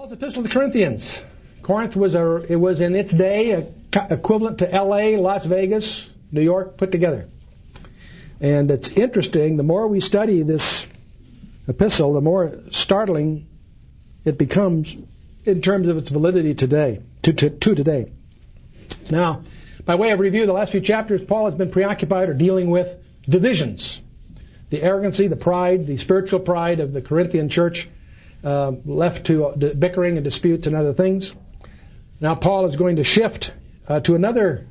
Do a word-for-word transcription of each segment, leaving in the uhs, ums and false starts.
Paul's epistle to the Corinthians. Corinth was a, it was in its day a, equivalent to L A, Las Vegas, New York put together. And it's interesting, the more we study this epistle, the more startling it becomes in terms of its validity today, to, to, to today. Now, by way of review, the last few chapters, Paul has been preoccupied or dealing with divisions. The arrogancy, the pride, the spiritual pride of the Corinthian church uh, left to uh, bickering and disputes and other things. Now Paul is going to shift uh, to another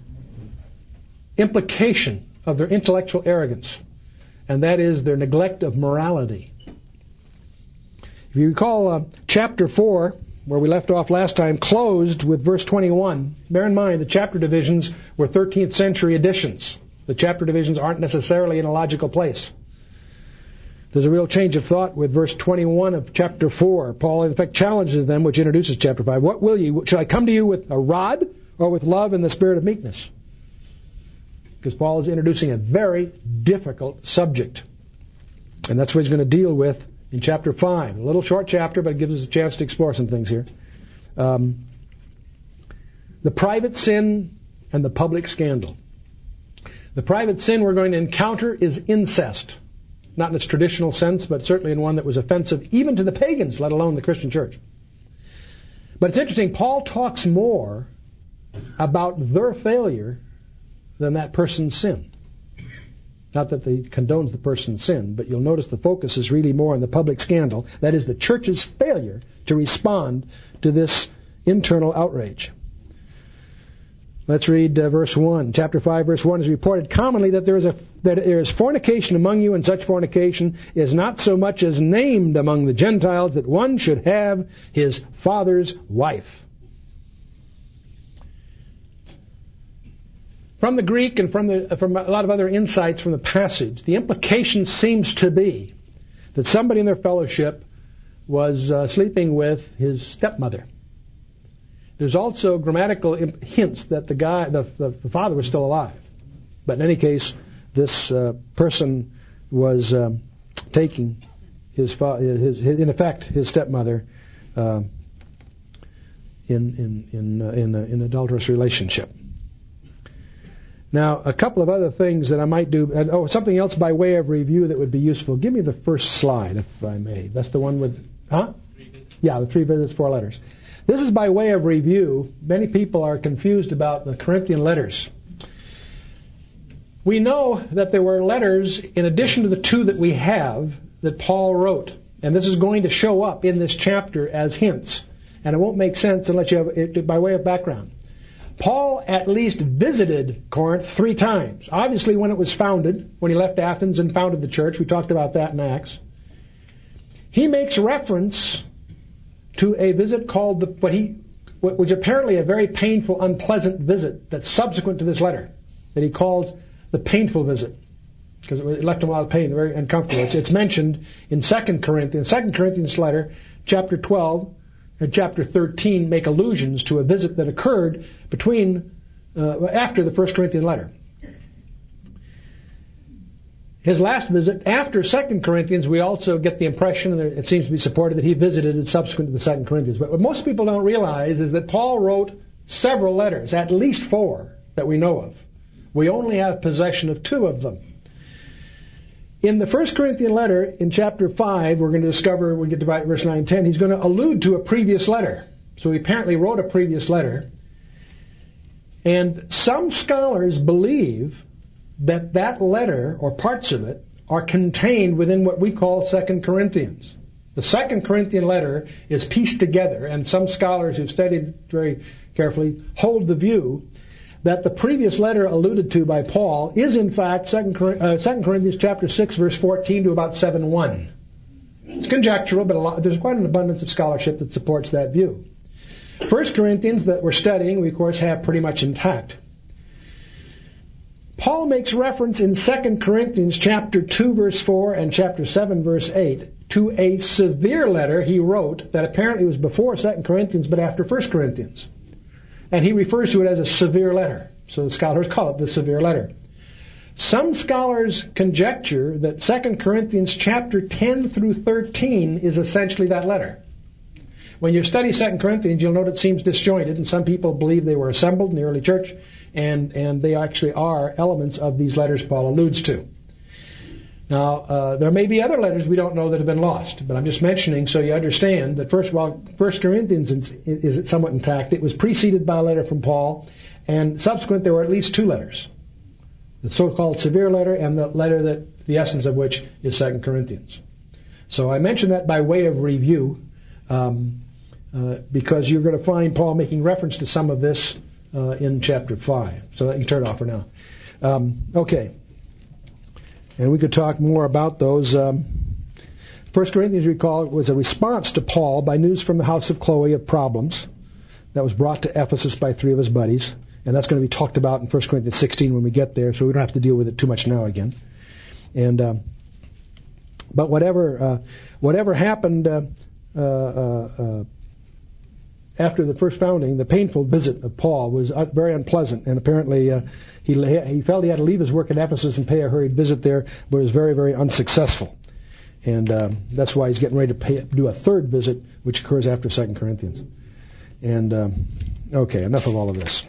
implication of their intellectual arrogance, and that is their neglect of morality. If you recall, uh, chapter four, where we left off last time, closed with verse twenty-one. Bear in mind, the chapter divisions were thirteenth century additions. The chapter divisions aren't necessarily in a logical place. There's a real change of thought with verse twenty-one of chapter four. Paul, in fact, challenges them, which introduces chapter five. What will you? Should I come to you with a rod or with love and the spirit of meekness? Because Paul is introducing a very difficult subject. And that's what he's going to deal with in chapter five. A little short chapter, but it gives us a chance to explore some things here. Um, the private sin and the public scandal. The private sin we're going to encounter is incest. Not in its traditional sense, but certainly in one that was offensive even to the pagans, let alone the Christian church. But it's interesting, Paul talks more about their failure than that person's sin. Not that he condones the person's sin, but you'll notice the focus is really more on the public scandal. That is the church's failure to respond to this internal outrage. Let's read uh, verse one. Chapter five, verse one is reported commonly that there is a that there is fornication among you, and such fornication is not so much as named among the Gentiles that one should have his father's wife. From the Greek and from the from a lot of other insights from the passage, the implication seems to be that somebody in their fellowship was uh, sleeping with his stepmother. There's also grammatical hints that the guy, the, the, the father, was still alive. But in any case, this uh, person was um, taking his, fa- his, his, in effect, his stepmother uh, in in in uh, in, uh, in an adulterous relationship. Now, a couple of other things that I might do. And, oh, something else by way of review that would be useful. Give me the first slide, if I may. That's the one with, huh? Yeah, the three visits, four letters. This is by way of review. Many people are confused about the Corinthian letters. We know that there were letters, in addition to the two that we have, that Paul wrote. And this is going to show up in this chapter as hints. And it won't make sense unless you have it by way of background. Paul at least visited Corinth three times. Obviously when it was founded, when he left Athens and founded the church. We talked about that in Acts. He makes reference to a visit called the, what he, which apparently a very painful, unpleasant visit that's subsequent to this letter, that he calls the painful visit, because it left him a lot of pain, very uncomfortable. It's, it's mentioned in Second Corinthians, Second Corinthians letter, chapter twelve and chapter thirteen make allusions to a visit that occurred between uh, after the First Corinthian letter. His last visit, after Second Corinthians, we also get the impression, and it seems to be supported, that he visited it subsequent to the Second Corinthians. But what most people don't realize is that Paul wrote several letters, at least four, that we know of. We only have possession of two of them. In the First Corinthian letter, in chapter five, we're going to discover, we get to verse nine and ten, he's going to allude to a previous letter. So he apparently wrote a previous letter. And some scholars believe that that letter, or parts of it, are contained within what we call Second Corinthians. The Second Corinthian letter is pieced together, and some scholars who've studied very carefully hold the view that the previous letter alluded to by Paul is in fact Second Corinthians chapter six, verse fourteen to about seven one. It's conjectural, but a lot, there's quite an abundance of scholarship that supports that view. First Corinthians that we're studying, we of course have pretty much intact. Paul makes reference in Second Corinthians chapter two, verse four and chapter seven, verse eight to a severe letter he wrote that apparently was before Second Corinthians but after First Corinthians. And he refers to it as a severe letter. So the scholars call it the severe letter. Some scholars conjecture that Second Corinthians chapter ten through thirteen is essentially that letter. when you study Second Corinthians, you'll note it seems disjointed, and some people believe they were assembled in the early church, and, and they actually are elements of these letters Paul alludes to. Now, uh, there may be other letters we don't know that have been lost, but I'm just mentioning so you understand that first of all, First Corinthians is, is somewhat intact. It was preceded by a letter from Paul, and subsequent there were at least two letters. The so-called severe letter and the letter that the essence of which is Second Corinthians. So I mention that by way of review, um, uh, because you're going to find Paul making reference to some of this uh, in chapter five. So you can turn it off for now. Um, okay. And we could talk more about those. Um, First Corinthians, recall, was a response to Paul by news from the house of Chloe of problems that was brought to Ephesus by three of his buddies. And that's going to be talked about in First Corinthians sixteen when we get there, so we don't have to deal with it too much now again. And um, but whatever uh, whatever happened uh, uh, uh, after the first founding, the painful visit of Paul was uh, very unpleasant, and apparently uh, he he felt he had to leave his work at Ephesus and pay a hurried visit there, but it was very, very unsuccessful. And um, that's why he's getting ready to pay, do a third visit, which occurs after Second Corinthians. And um, okay, enough of all of this.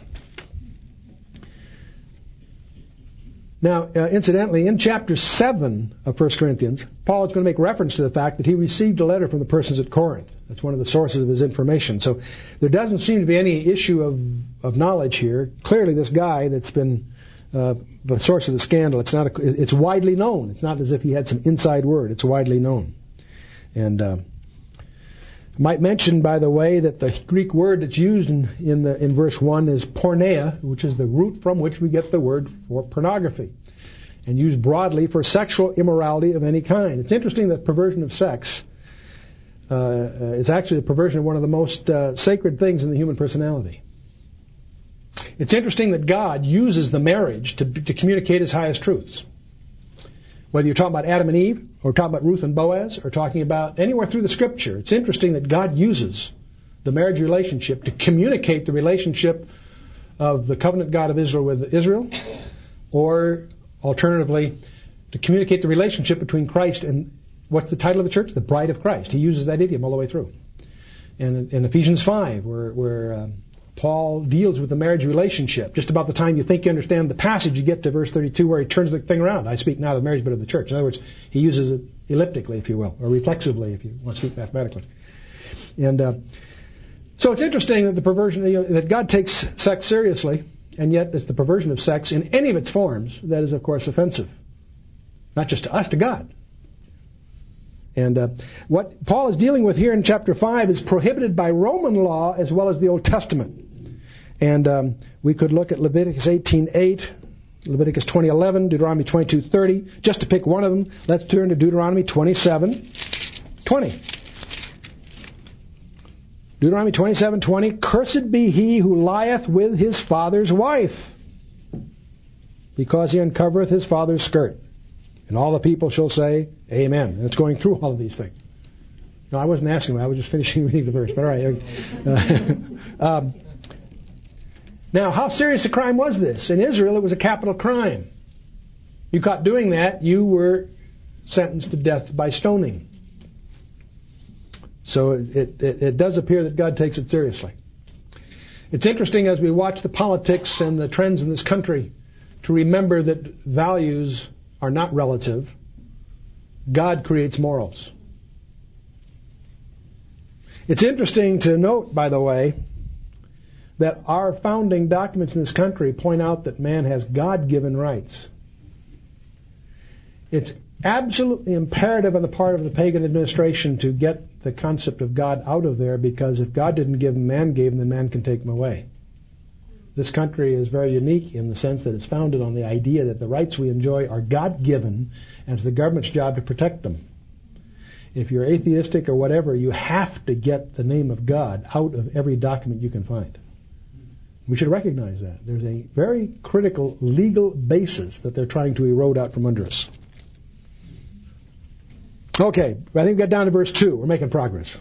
Now, uh, incidentally, in chapter seven of First Corinthians, Paul is going to make reference to the fact that he received a letter from the persons at Corinth. That's one of the sources of his information. So there doesn't seem to be any issue of, of knowledge here. Clearly, this guy that's been uh, the source of the scandal, it's not a, it's widely known. It's not as if he had some inside word. It's widely known. And uh, I might mention, by the way, that the Greek word that's used in, in, the, in verse one is porneia, which is the root from which we get the word for pornography, and used broadly for sexual immorality of any kind. It's interesting that perversion of sex uh, is actually the perversion of one of the most uh, sacred things in the human personality. It's interesting that God uses the marriage to, to communicate His highest truths. Whether you're talking about Adam and Eve, or talking about Ruth and Boaz, or talking about anywhere through the Scripture, it's interesting that God uses the marriage relationship to communicate the relationship of the covenant God of Israel with Israel, or alternatively, to communicate the relationship between Christ and, what's the title of the church? The Bride of Christ. He uses that idiom all the way through. And in Ephesians five, where, where uh, Paul deals with the marriage relationship, just about the time you think you understand the passage, you get to verse thirty-two where he turns the thing around. I speak not of marriage, but of the church. In other words, he uses it elliptically, if you will, or reflexively, if you want to speak mathematically. And uh, so it's interesting that the perversion, you know, that God takes sex seriously, and yet it's the perversion of sex in any of its forms that is, of course, offensive. Not just to us, to God. And uh, what Paul is dealing with here in chapter five is prohibited by Roman law as well as the Old Testament. And um, we could look at Leviticus eighteen eight, Leviticus twenty eleven, Deuteronomy twenty-two thirty. Just to pick one of them, let's turn to Deuteronomy twenty-seven twenty. Deuteronomy twenty-seven twenty, cursed be he who lieth with his father's wife, because he uncovereth his father's skirt. And all the people shall say, Amen. And it's going through all of these things. No, I wasn't asking, I was just finishing reading the verse. But all right. Uh, um, now, how serious a crime was this? In Israel, it was a capital crime. You caught doing that, you were sentenced to death by stoning. So it, it, it does appear that God takes it seriously. It's interesting as we watch the politics and the trends in this country to remember that values are not relative. God creates morals. It's interesting to note, by the way, that our founding documents in this country point out that man has God-given rights. It's absolutely imperative on the part of the pagan administration to get the concept of God out of there, because if God didn't give him, man gave him, then man can take him away. This country is very unique in the sense that it's founded on the idea that the rights we enjoy are God-given, and it's the government's job to protect them. If you're atheistic or whatever, you have to get the name of God out of every document you can find. We should recognize that. There's a very critical legal basis that they're trying to erode out from under us. Okay, I think we got down to verse two. We're making progress.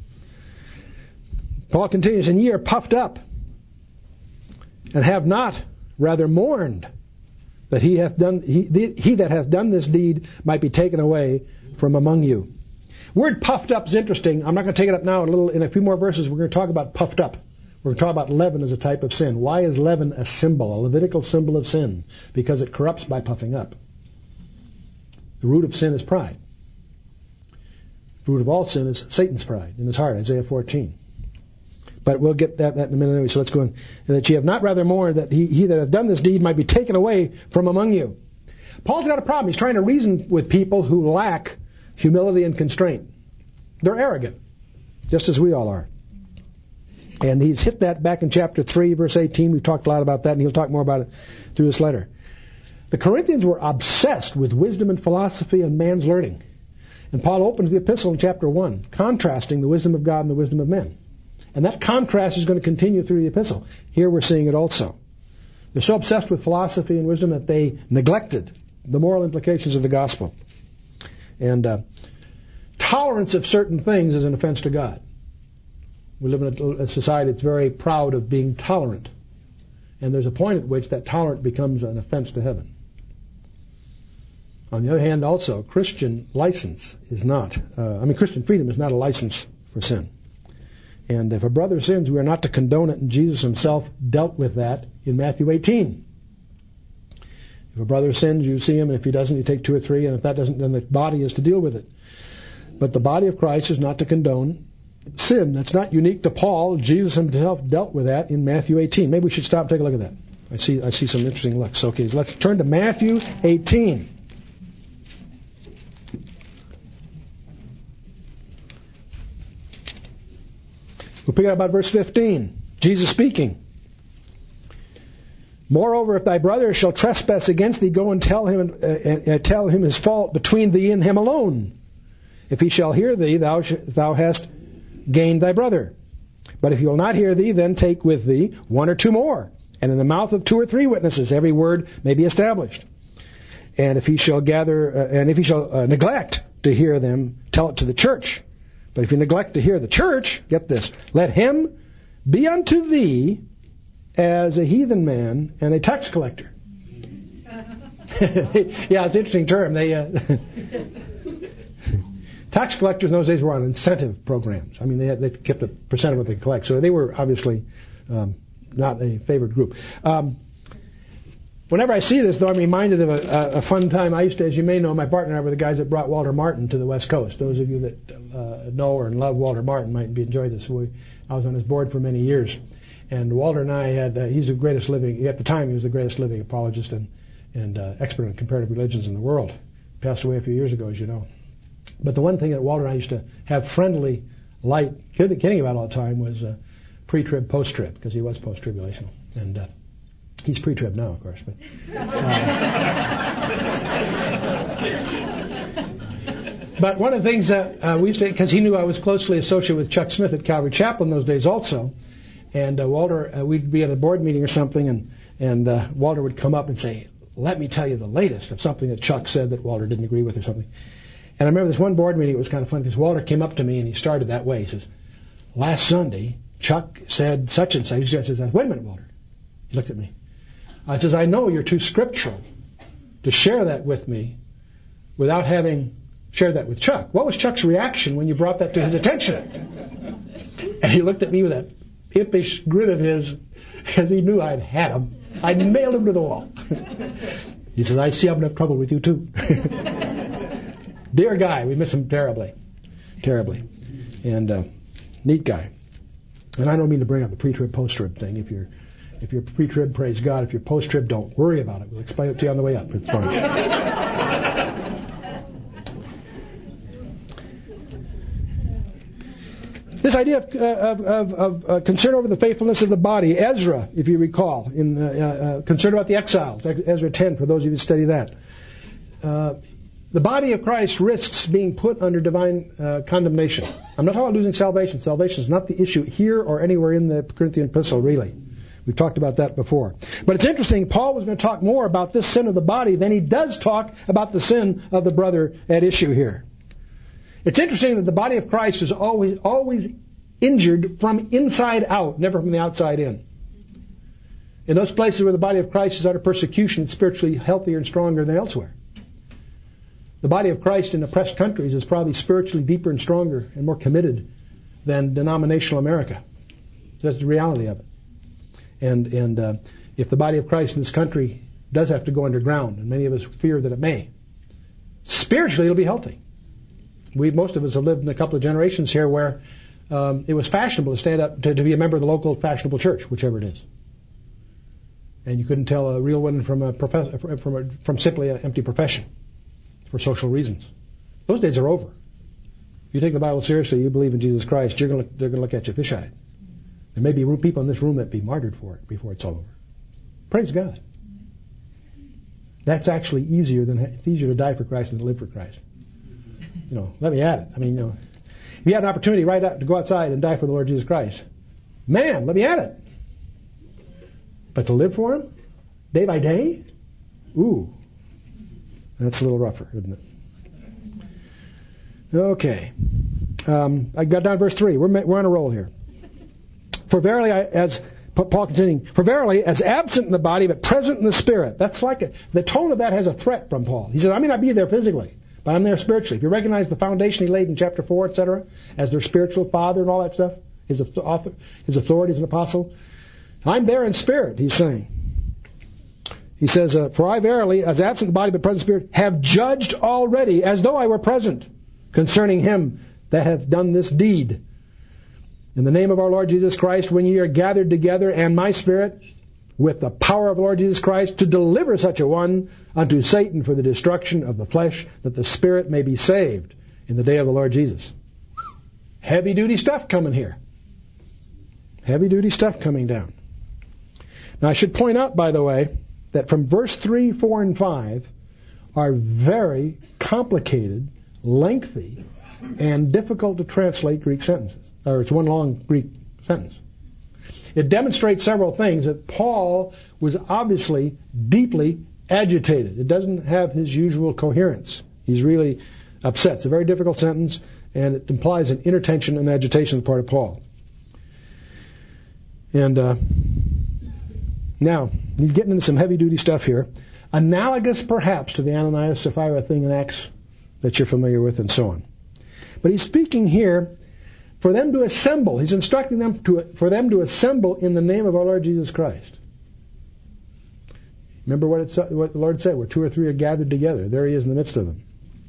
Paul continues, and ye are puffed up, and have not, rather mourned, that he hath done he, he that hath done this deed might be taken away from among you. Word puffed up is interesting. I'm not going to take it up now. In a, little, in a few more verses, we're going to talk about puffed up. We're going to talk about leaven as a type of sin. Why is leaven a symbol, a Levitical symbol of sin? Because it corrupts by puffing up. The root of sin is pride. The root of all sin is Satan's pride in his heart, Isaiah fourteen. But we'll get that, that in a minute anyway, so let's go on. That ye have not rather mourned that he, he that hath done this deed might be taken away from among you. Paul's got a problem. He's trying to reason with people who lack humility and constraint. They're arrogant, just as we all are. And he's hit that back in chapter three, verse eighteen. We've talked a lot about that, and he'll talk more about it through this letter. The Corinthians were obsessed with wisdom and philosophy and man's learning. And Paul opens the epistle in chapter one, contrasting the wisdom of God and the wisdom of men. And that contrast is going to continue through the epistle. Here we're seeing it also. They're so obsessed with philosophy and wisdom that they neglected the moral implications of the gospel. And uh, tolerance of certain things is an offense to God. We live in a, a society that's very proud of being tolerant. And there's a point at which that tolerant becomes an offense to heaven. On the other hand, also, Christian license is not, uh, I mean, Christian freedom is not a license for sin. And if a brother sins, we are not to condone it, and Jesus himself dealt with that in Matthew eighteen. If a brother sins, you see him, and if he doesn't, you take two or three, and if that doesn't, then the body is to deal with it. But the body of Christ is not to condone sin. That's not unique to Paul. Jesus himself dealt with that in Matthew eighteen. Maybe we should stop and take a look at that. I see I see some interesting looks. Okay, so let's turn to Matthew eighteen. We'll pick up about verse fifteen. Jesus speaking. Moreover, if thy brother shall trespass against thee, go and tell him uh, uh, tell him his fault between thee and him alone. If he shall hear thee, thou sh- thou hast gained thy brother. But if he will not hear thee, then take with thee one or two more, and in the mouth of two or three witnesses every word may be established. And if he shall gather, uh, and if he shall uh, neglect to hear them, tell it to the church. But if you neglect to hear the church, get this, let him be unto thee as a heathen man and a tax collector. Yeah, it's an interesting term. They uh, tax collectors in those days were on incentive programs. I mean, they had, they kept a percent of what they collect, so they were obviously um, not a favored group. Um, Whenever I see this, though, I'm reminded of a, a fun time. I used to, as you may know, my partner and I were the guys that brought Walter Martin to the West Coast. Those of you that uh, know or love Walter Martin might be enjoy this. We, I was on his board for many years. And Walter and I had, uh, he's the greatest living, at the time he was the greatest living apologist and, and uh, expert on comparative religions in the world. Passed away a few years ago, as you know. But the one thing that Walter and I used to have friendly, light, kidding about all the time was uh, pre-trib, post-trib, because he was post-tribulational. And uh, he's pre-trib now, of course. But, uh, but one of the things that uh, we used to, because he knew I was closely associated with Chuck Smith at Calvary Chapel in those days also, and uh, Walter, uh, we'd be at a board meeting or something, and and uh, Walter would come up and say, "Let me tell you the latest of something that Chuck said that Walter didn't agree with or something." And I remember this one board meeting. It was kind of funny because Walter came up to me and he started that way. He says, "Last Sunday, Chuck said such and such." He says, "Wait a minute, Walter." He looked at me. I says, "I know you're too scriptural to share that with me without having shared that with Chuck. What was Chuck's reaction when you brought that to his attention?" And he looked at me with that impish grin of his because he knew I'd had him. I'd nailed him to the wall. He says, "I see I'm going to have trouble with you too." Dear guy, we miss him terribly. Terribly. And uh, neat guy. And I don't mean to bring up the pre-trib, post-trib thing. If you're If you're pre-trib, praise God. If you're post-trib, don't worry about it. We'll explain it to you on the way up. It's funny. This idea of, of, of, of uh, concern over the faithfulness of the body, Ezra, if you recall, in uh, uh, concern about the exiles, Ezra ten, for those of you who study that. Uh, the body of Christ risks being put under divine uh, condemnation. I'm not talking about losing salvation. Salvation is not the issue here or anywhere in the Corinthian epistle, really. We've talked about that before. But it's interesting, Paul was going to talk more about this sin of the body than he does talk about the sin of the brother at issue here. It's interesting that the body of Christ is always always injured from inside out, never from the outside in. In those places where the body of Christ is under persecution, it's spiritually healthier and stronger than elsewhere. The body of Christ in oppressed countries is probably spiritually deeper and stronger and more committed than denominational America. That's the reality of it. And and uh, if the body of Christ in this country does have to go underground, and many of us fear that it may, spiritually it'll be healthy. We, most of us have lived in a couple of generations here where um, it was fashionable to stand up to, to be a member of the local fashionable church, whichever it is. And you couldn't tell a real one from a profess- from a, from simply an empty profession for social reasons. Those days are over. If you take the Bible seriously, you believe in Jesus Christ, you're gonna, they're going to look at you fish-eyed. There may be people in this room that be martyred for it before it's all over. Praise God. That's actually easier than it's easier to die for Christ than to live for Christ. You know, let me add it. I mean, you know, if you had an opportunity right out to go outside and die for the Lord Jesus Christ, man, let me add it. But to live for Him, day by day, ooh, that's a little rougher, isn't it? Okay, um, I got down to verse three. We're we're on a roll here. For verily, I, as Paul continuing, for verily, as absent in the body, but present in the spirit. That's like a, the tone of that has a threat from Paul. He says, I may not be there physically, but I'm there spiritually. If you recognize the foundation he laid in chapter four, et cetera, as their spiritual father and all that stuff, his author, his authority as an apostle, I'm there in spirit. He's saying. He says, uh, for I verily, as absent in the body, but present in the spirit, have judged already, as though I were present, concerning him that hath done this deed. In the name of our Lord Jesus Christ, when ye are gathered together, and my spirit, with the power of the Lord Jesus Christ, to deliver such a one unto Satan for the destruction of the flesh, that the spirit may be saved in the day of the Lord Jesus. Heavy duty stuff coming here. Heavy duty stuff coming down. Now I should point out, by the way, that from verse three, four, and five are very complicated, lengthy, and difficult to translate Greek sentences. Or it's one long Greek sentence. It demonstrates several things. That Paul was obviously deeply agitated. It doesn't have his usual coherence. He's really upset. It's a very difficult sentence, and it implies an inner tension and agitation on the part of Paul. And uh, now, he's getting into some heavy-duty stuff here, analogous perhaps to the Ananias Sapphira thing in Acts that you're familiar with, and so on. But he's speaking here for them to assemble. He's instructing them to for them to assemble in the name of our Lord Jesus Christ. Remember what, it's, what the Lord said, where two or three are gathered together. There He is in the midst of them.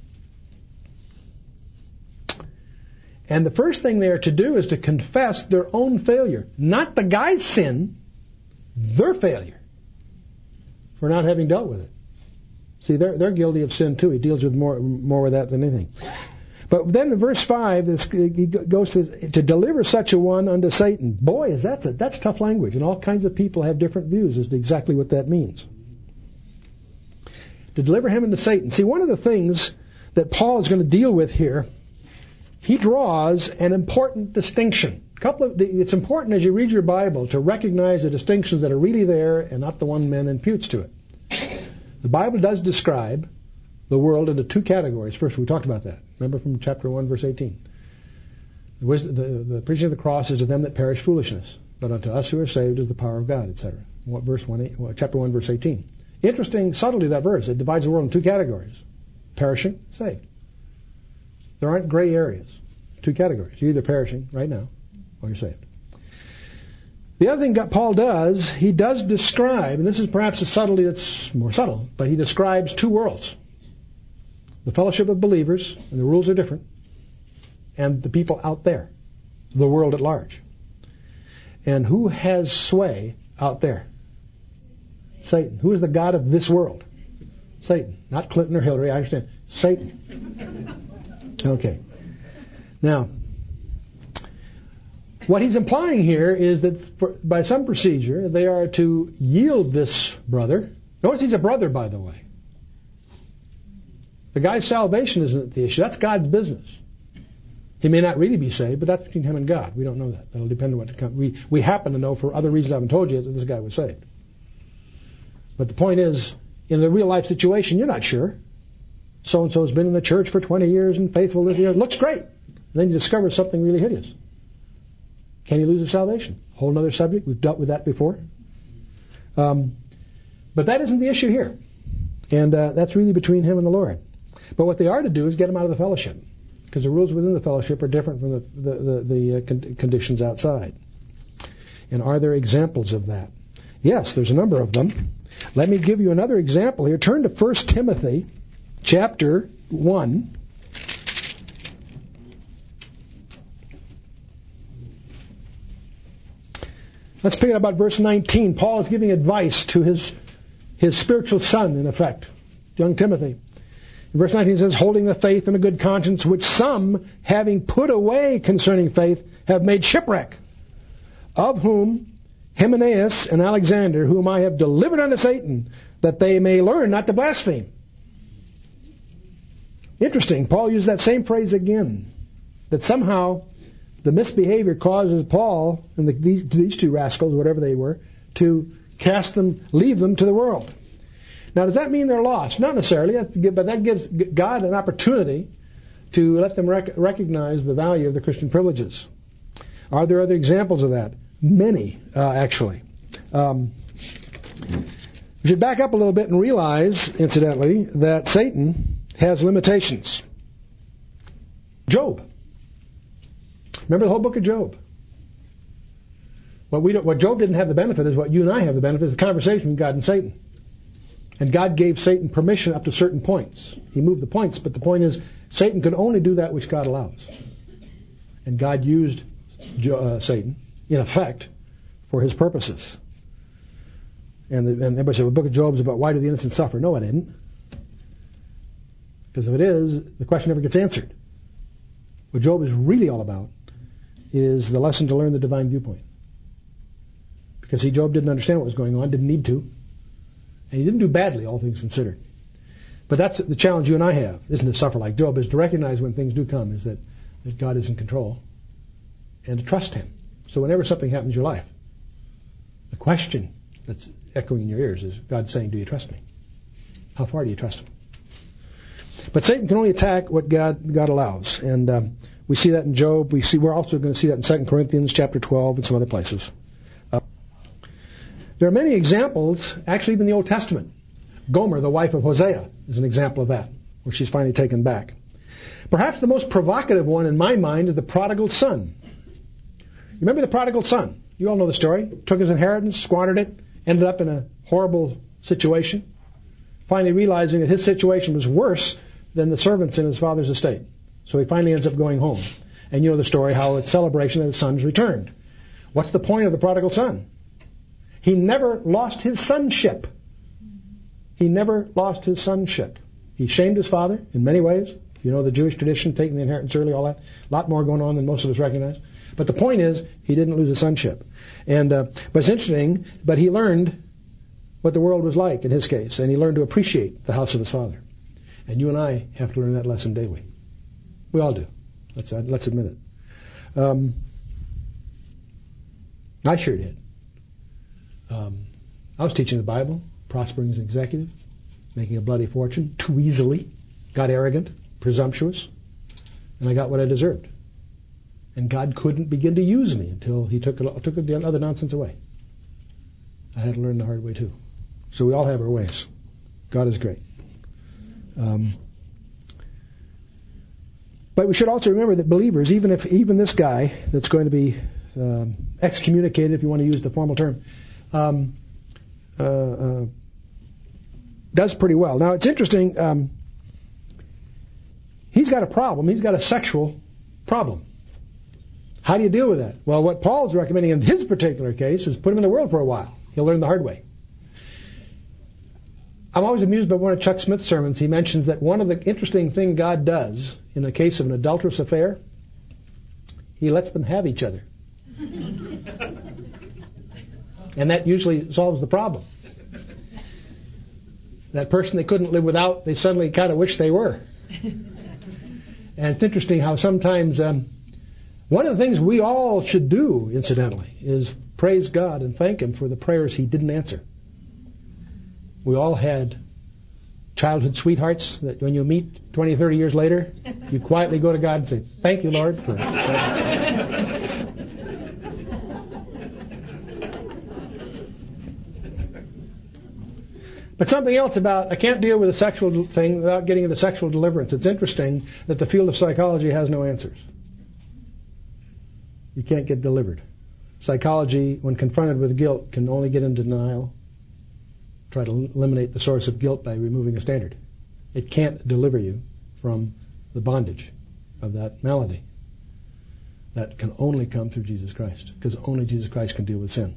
And the first thing they are to do is to confess their own failure. Not the guy's sin, their failure for not having dealt with it. See, they're, they're guilty of sin too. He deals with more, more with that than anything. But then in verse five, he goes to, to deliver such a one unto Satan. Boy, is that's a, that's tough language, and all kinds of people have different views as to exactly what that means. To deliver him into Satan. See, one of the things that Paul is going to deal with here, he draws an important distinction. A couple of, it's important as you read your Bible to recognize the distinctions that are really there and not the one man imputes to it. The Bible does describe the world into two categories. First, we talked about that. Remember from chapter one, verse eighteen. The, wisdom, the, the preaching of the cross is to them that perish foolishness, but unto us who are saved is the power of God, et cetera. What, verse one, well, chapter one, verse eighteen. Interesting subtlety of that verse. It divides the world in two categories. Perishing, saved. There aren't gray areas. Two categories. You're either perishing right now or you're saved. The other thing that Paul does, he does describe, and this is perhaps a subtlety that's more subtle, but he describes two worlds. The fellowship of believers, and the rules are different, and the people out there, the world at large. And who has sway out there? Satan. Who is the god of this world? Satan. Not Clinton or Hillary, I understand. Satan. Okay. Now, what he's implying here is that for, by some procedure, they are to yield this brother. Notice he's a brother, by the way. The guy's salvation isn't the issue. That's God's business. He may not really be saved, but that's between him and God. We don't know that. That'll depend on what comes. We we happen to know for other reasons I haven't told you that this guy was saved. But the point is, in the real life situation, you're not sure. So and so's been in the church for twenty years and faithful this year. Looks great. And then you discover something really hideous. Can you lose his salvation? Whole other subject. We've dealt with that before. Um, but that isn't the issue here, and uh, that's really between him and the Lord. But what they are to do is get them out of the fellowship, because the rules within the fellowship are different from the, the, the, the uh, con- conditions outside. And are there examples of that? Yes, there's a number of them. Let me give you another example here. Turn to First Timothy chapter one. Let's pick it up about verse nineteen. Paul is giving advice to his his spiritual son, in effect, young Timothy. In verse nineteen it says, holding the faith and a good conscience, which some, having put away concerning faith, have made shipwreck, of whom Hymenaeus and Alexander, whom I have delivered unto Satan, that they may learn not to blaspheme. Interesting. Paul used that same phrase again, that somehow the misbehavior causes Paul and the, these, these two rascals, whatever they were, to cast them, leave them to the world. Now, does that mean they're lost? Not necessarily, but that gives God an opportunity to let them rec- recognize the value of the Christian privileges. Are there other examples of that? Many, uh, actually. Um, we should back up a little bit and realize, incidentally, that Satan has limitations. Job. Remember the whole book of Job. What, we don't, what Job didn't have the benefit is what you and I have the benefit, is the conversation between God and Satan. And God gave Satan permission up to certain points. He moved the points, but the point is, Satan could only do that which God allows. And God used uh, Satan, in effect, for his purposes. And, the, and everybody said, well, the book of Job is about why do the innocent suffer? No, it didn't. Because if it is, the question never gets answered. What Job is really all about is the lesson to learn the divine viewpoint. Because, see, Job didn't understand what was going on, didn't need to. And he didn't do badly, all things considered. But that's the challenge you and I have, isn't to suffer like Job, is to recognize when things do come, is that, that God is in control, and to trust him. So whenever something happens in your life, the question that's echoing in your ears is God saying, do you trust me? How far do you trust him? But Satan can only attack what God God allows. And um, we see that in Job. We see, we're also going to see that in Second Corinthians chapter twelve and some other places. Uh, there are many examples, actually even in the Old Testament. Gomer, the wife of Hosea, is an example of that, where she's finally taken back. Perhaps the most provocative one in my mind is the prodigal son. You remember the prodigal son? You all know the story. Took his inheritance, squandered it, ended up in a horrible situation, finally realizing that his situation was worse than the servants in his father's estate. So he finally ends up going home. And you know the story, how it's celebration that his son's returned. What's the point of the prodigal son? He never lost his sonship. He never lost his sonship. He shamed his father in many ways. You know the Jewish tradition, taking the inheritance early, all that. A lot more going on than most of us recognize. But the point is, he didn't lose his sonship. And uh, but it's interesting, but he learned what the world was like in his case, and he learned to appreciate the house of his father. And you and I have to learn that lesson daily. We all do. Let's uh, let's admit it. Um, I sure did. Um, I was teaching the Bible, prospering as an executive, making a bloody fortune too easily, got arrogant, presumptuous, and I got what I deserved. And God couldn't begin to use me until he took took the other nonsense away. I had to learn the hard way too. So we all have our ways. God is great. Um, but we should also remember that believers, even if even this guy that's going to be um, excommunicated, if you want to use the formal term, um, uh, uh, does pretty well. Now it's interesting. Um, he's got a problem. He's got a sexual problem. How do you deal with that? Well, what Paul's recommending in his particular case is put him in the world for a while. He'll learn the hard way. I'm always amused by one of Chuck Smith's sermons. He mentions that one of the interesting things God does in the case of an adulterous affair, he lets them have each other. And that usually solves the problem. That person they couldn't live without, they suddenly kind of wish they were. And it's interesting how sometimes um, one of the things we all should do, incidentally, is praise God and thank Him for the prayers He didn't answer. We all had childhood sweethearts that when you meet twenty, thirty years later, you quietly go to God and say, thank you, Lord, for But But something else about, I can't deal with a sexual thing without getting into sexual deliverance. It's interesting that the field of psychology has no answers. You can't get delivered. Psychology, when confronted with guilt, can only get into denial, try to eliminate the source of guilt by removing a standard. It can't deliver you from the bondage of that malady. That can only come through Jesus Christ, because only Jesus Christ can deal with sin.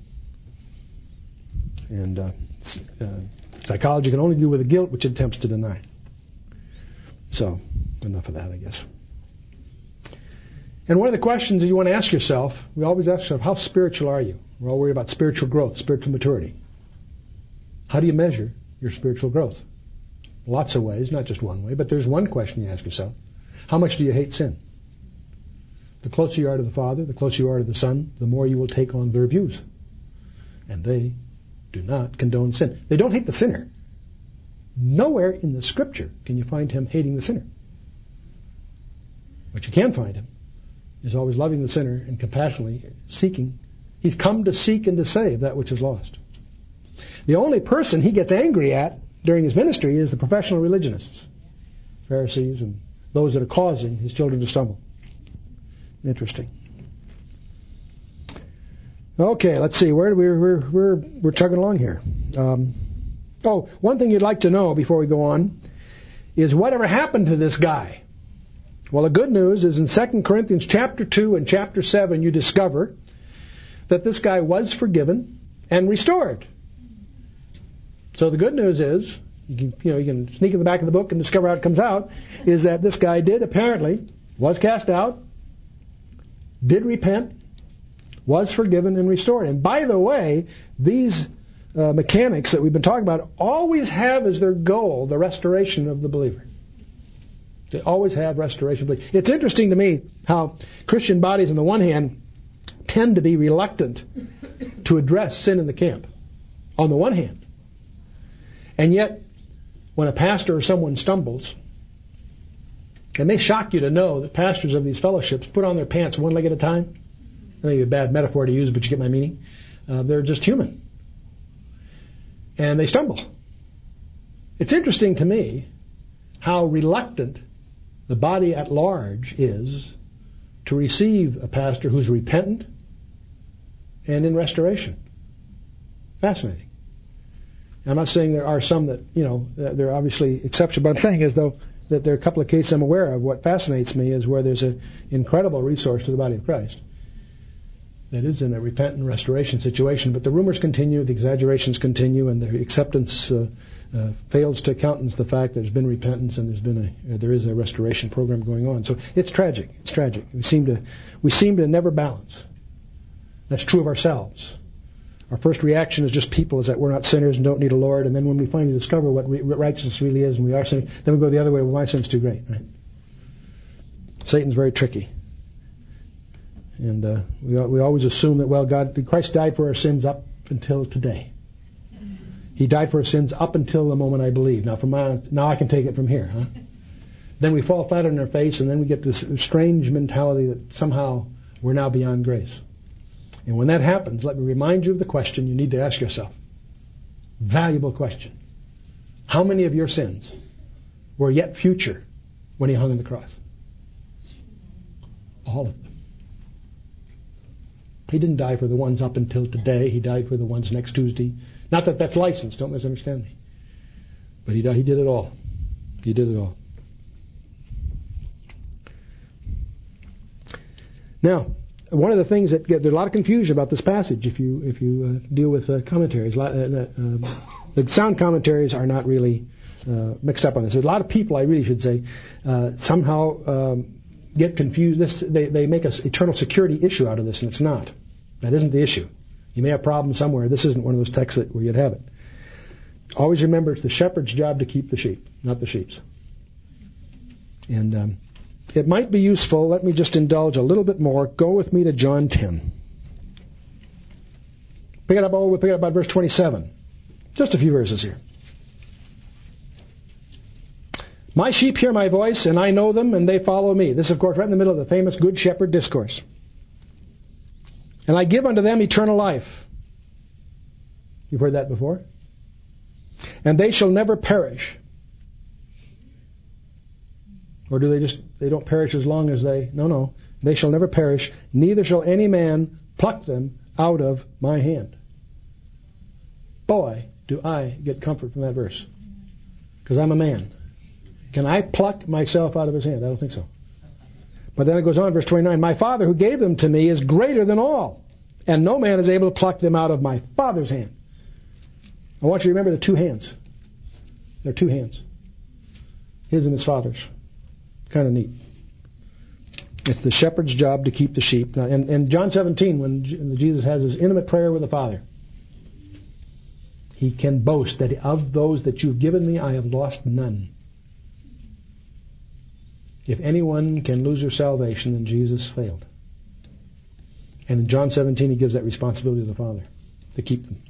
And uh, uh, psychology can only deal with the guilt which it attempts to deny. So, enough of that, I guess. And one of the questions that you want to ask yourself, we always ask ourselves, how spiritual are you? We're all worried about spiritual growth, spiritual maturity. How do you measure your spiritual growth? Lots of ways, not just one way, but there's one question you ask yourself. How much do you hate sin? The closer you are to the Father, the closer you are to the Son, the more you will take on their views. And they do not condone sin. They don't hate the sinner. Nowhere in the Scripture can you find him hating the sinner. What you can find him is always loving the sinner and compassionately seeking. He's come to seek and to save that which is lost. The only person he gets angry at during his ministry is the professional religionists, Pharisees, and those that are causing his children to stumble. Interesting. Okay, let's see. Where do we, we're we're we're chugging along here. Um, oh, one thing you'd like to know before we go on is whatever happened to this guy. Well, the good news is in Second Corinthians chapter two and chapter seven, you discover that this guy was forgiven and restored. So the good news is, you can, you know, you can sneak in the back of the book and discover how it comes out, is that this guy did apparently, was cast out, did repent, was forgiven and restored. And by the way, these uh, mechanics that we've been talking about always have as their goal the restoration of the believer. They always have restoration. It's interesting to me how Christian bodies, on the one hand, tend to be reluctant to address sin in the camp, on the one hand. And yet, when a pastor or someone stumbles, and they shock you to know that pastors of these fellowships put on their pants one leg at a time. That may be a bad metaphor to use, but you get my meaning. Uh, they're just human. And they stumble. It's interesting to me how reluctant the body at large is to receive a pastor who's repentant and in restoration. Fascinating. I'm not saying there are some that, you know, there are obviously exceptions, but I'm saying as though that there are a couple of cases I'm aware of. What fascinates me is where there's an incredible resource to the body of Christ that is in a repentant restoration situation, but the rumors continue, the exaggerations continue, and the acceptance uh, uh, fails to countenance the fact that there's been repentance and there's been a uh, there is a restoration program going on. So it's tragic. It's tragic. We seem to we seem to never balance. That's true of ourselves. Our first reaction is just people, is that we're not sinners and don't need a Lord. And then when we finally discover what re- righteousness really is and we are sinners, then we go the other way. Well, my sin's too great. Right? Satan's very tricky. And uh, we we always assume that, well, God, Christ died for our sins up until today. He died for our sins up until the moment I believe. Now, from my, now I can take it from here. Huh? Then we fall flat on our face, and then we get this strange mentality that somehow we're now beyond grace. And when that happens, let me remind you of the question you need to ask yourself. Valuable question. How many of your sins were yet future when he hung on the cross? All of them. He didn't die for the ones up until today. He died for the ones next Tuesday. Not that that's licensed. Don't misunderstand me. But he died, he did it all. He did it all. Now, one of the things that get, there's a lot of confusion about this passage if you if you uh, deal with uh, commentaries. Uh, uh, the sound commentaries are not really uh, mixed up on this. There's a lot of people, I really should say, uh, somehow um, get confused. This they, they make an eternal security issue out of this, and it's not. That isn't the issue. You may have problems somewhere. This isn't one of those texts that, where you'd have it. Always remember, it's the shepherd's job to keep the sheep, not the sheep's. And um, it might be useful. Let me just indulge a little bit more. Go with me to John ten. Pick it up. Oh, we'll pick it up about verse twenty-seven. Just a few verses here. My sheep hear my voice, and I know them, and they follow me. This, of course, right in the middle of the famous Good Shepherd discourse. And I give unto them eternal life. You've heard that before? and they shall never perish. Or do they just, they don't perish as long as they, no, no. They shall never perish, neither shall any man pluck them out of my hand. Boy, do I get comfort from that verse. Because I'm a man. Can I pluck myself out of his hand? I don't think so. But then it goes on, verse twenty-nine, my Father who gave them to me is greater than all, and no man is able to pluck them out of my Father's hand. I want you to remember the two hands. There are two hands. His and his Father's. Kind of neat. It's the shepherd's job to keep the sheep. Now, in, in John seventeen, when Jesus has his intimate prayer with the Father, he can boast that of those that you've given me, I have lost none. If anyone can lose their salvation, then Jesus failed. And in John seventeen, he gives that responsibility to the Father to keep them.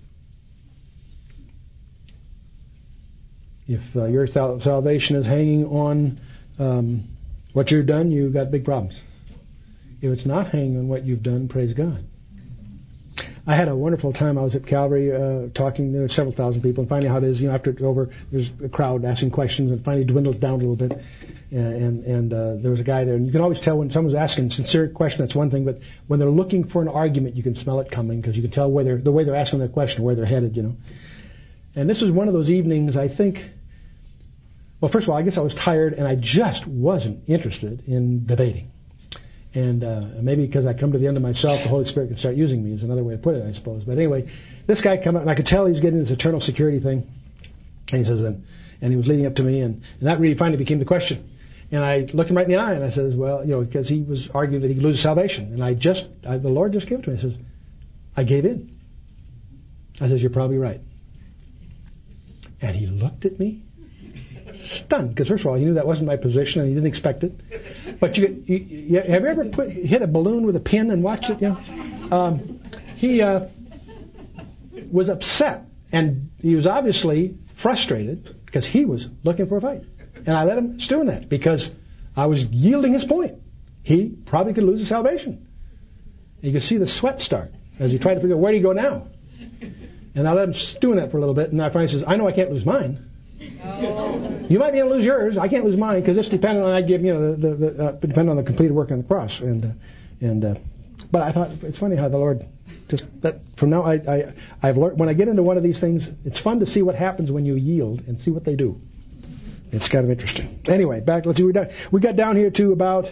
If uh, your sal- salvation is hanging on um, what you've done, you've got big problems. If it's not hanging on what you've done, praise God. I had a wonderful time. I was at Calvary uh, talking to several thousand people and finding out how it is. You know, after it's over, there's a crowd asking questions, and finally dwindles down a little bit. And and, and uh, there was a guy there, and you can always tell when someone's asking a sincere question. That's one thing, but when they're looking for an argument, you can smell it coming because you can tell where they're, the way they're asking their question, where they're headed. You know. And this was one of those evenings. I think. Well, first of all, I guess I was tired, and I just wasn't interested in debating. And uh, maybe because I come to the end of myself, the Holy Spirit can start using me is another way to put it, I suppose. But anyway, this guy come up, and I could tell he's getting this eternal security thing. And he says, and, and he was leading up to me, and, and that really finally became the question. And I looked him right in the eye, and I says, well, you know, because he was arguing that he could lose his salvation. And I just, I, the Lord just gave it to me. He says, I gave in. I says, you're probably right. And he looked at me, stunned, because first of all, he knew that wasn't my position, and he didn't expect it. But you, you, you have you ever put, hit a balloon with a pin and watched it? You know, um, he uh, was upset, and he was obviously frustrated because he was looking for a fight, and I let him stew in that because I was yielding his point. He probably could lose his salvation. You could see the sweat start as he tried to figure out where do you go now. And I let him stew in that for a little bit, and I finally says, I know I can't lose mine. Oh. You might be able to lose yours. I can't lose mine because it's dependent on I give you know the, the, the uh, dependent on the completed work on the cross. And uh, and uh, but I thought it's funny how the Lord just that from now I, I I've learned when I get into one of these things, it's fun to see what happens when you yield and see what they do. It's kind of interesting. Anyway, back. Let's see. We got we got down here to about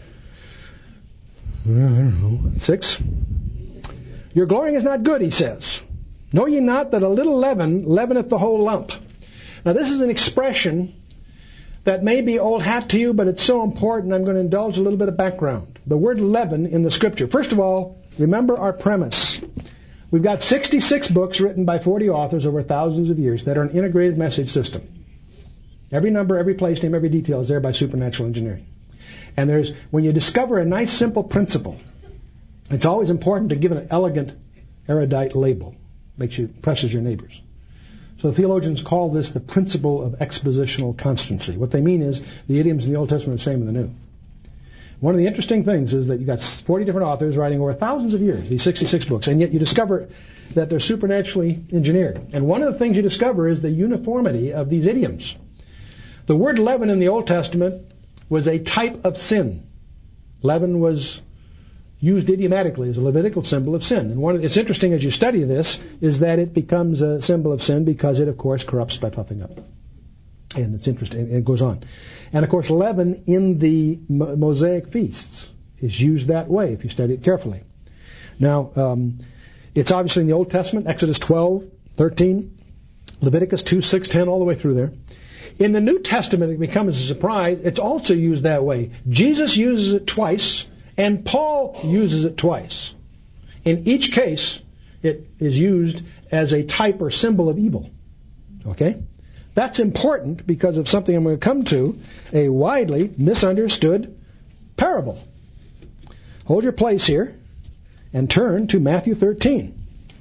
I don't know six. Your glorying is not good, he says. Know ye not that a little leaven leaveneth the whole lump? Now, this is an expression that may be old hat to you, but it's so important, I'm going to indulge a little bit of background. The word leaven in the Scripture. First of all, remember our premise. We've got sixty-six books written by forty authors over thousands of years that are an integrated message system. Every number, every place name, every detail is there by supernatural engineering. And there's when you discover a nice, simple principle, it's always important to give an elegant, erudite label. Makes you, impresses your neighbors. So the theologians call this the principle of expositional constancy. What they mean is the idioms in the Old Testament are the same in the New. One of the interesting things is that you've got forty different authors writing over thousands of years, these sixty-six books, and yet you discover that they're supernaturally engineered. And one of the things you discover is the uniformity of these idioms. The word leaven in the Old Testament was a type of sin. Leaven was used idiomatically as a Levitical symbol of sin. And one, it's interesting as you study this, is that it becomes a symbol of sin because it, of course, corrupts by puffing up. And it's interesting. It goes on. And, of course, leaven in the Mosaic feasts is used that way if you study it carefully. Now, um, it's obviously in the Old Testament, Exodus twelve, thirteen, Leviticus two, six, ten, all the way through there. In the New Testament, it becomes a surprise. It's also used that way. Jesus uses it twice, and Paul uses it twice. In each case, it is used as a type or symbol of evil. Okay? That's important because of something I'm going to come to, a widely misunderstood parable. Hold your place here and turn to Matthew thirteen.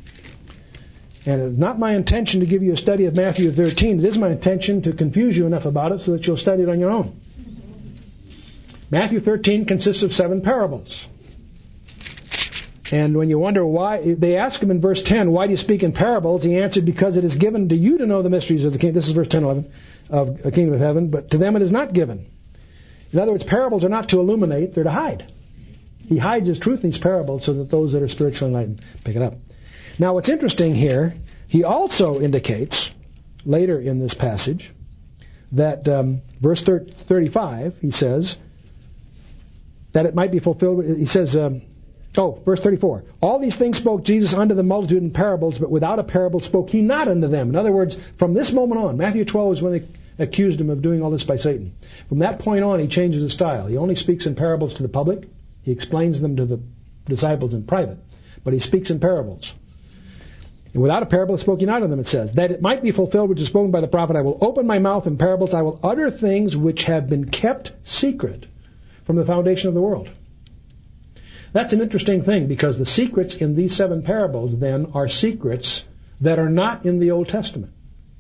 And it's not my intention to give you a study of Matthew thirteen. It is my intention to confuse you enough about it so that you'll study it on your own. Matthew thirteen consists of seven parables. And when you wonder why, they ask him in verse ten, why do you speak in parables? He answered, because it is given to you to know the mysteries of the kingdom. This is verse ten, eleven, of a kingdom of heaven, but to them it is not given. In other words, parables are not to illuminate, they're to hide. He hides his truth in these parables so that those that are spiritually enlightened pick it up. Now what's interesting here, he also indicates, later in this passage, that um, verse thirty-five, he says, that it might be fulfilled, he says, um, oh, verse thirty-four, all these things spoke Jesus unto the multitude in parables, but without a parable spoke he not unto them. In other words, from this moment on, Matthew twelve is when they accused him of doing all this by Satan. From that point on, he changes his style. He only speaks in parables to the public. He explains them to the disciples in private. But he speaks in parables. And without a parable spoke he not of them, it says, that it might be fulfilled which is spoken by the prophet, I will open my mouth in parables, I will utter things which have been kept secret from the foundation of the world. That's an interesting thing, because the secrets in these seven parables, then, are secrets that are not in the Old Testament.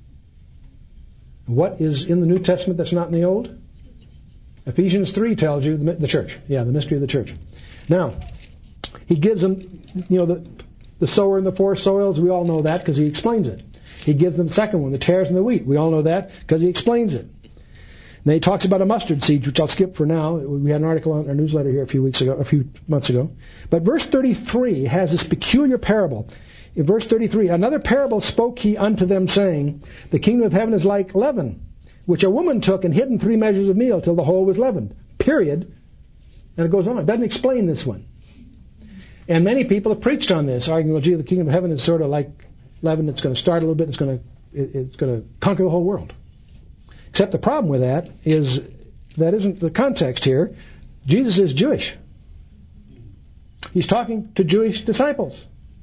What is in the New Testament that's not in the Old? Ephesians three tells you the, the church. Yeah, the mystery of the church. Now, he gives them, you know, the, the sower and the four soils. We all know that because he explains it. He gives them the second one, the tares and the wheat. We all know that because he explains it. Then he talks about a mustard seed, which I'll skip for now. We had an article on our newsletter here a few weeks ago, a few months ago. But verse thirty-three has this peculiar parable. In verse thirty-three, another parable spoke he unto them, saying, the kingdom of heaven is like leaven, which a woman took and hid in three measures of meal till the whole was leavened. Period. And it goes on. It doesn't explain this one. And many people have preached on this, arguing, well, gee, the kingdom of heaven is sort of like leaven. It's going to start a little bit. It's going to, it, it's going to conquer the whole world. Except the problem with that is that isn't the context here. Jesus is Jewish. He's talking to Jewish disciples.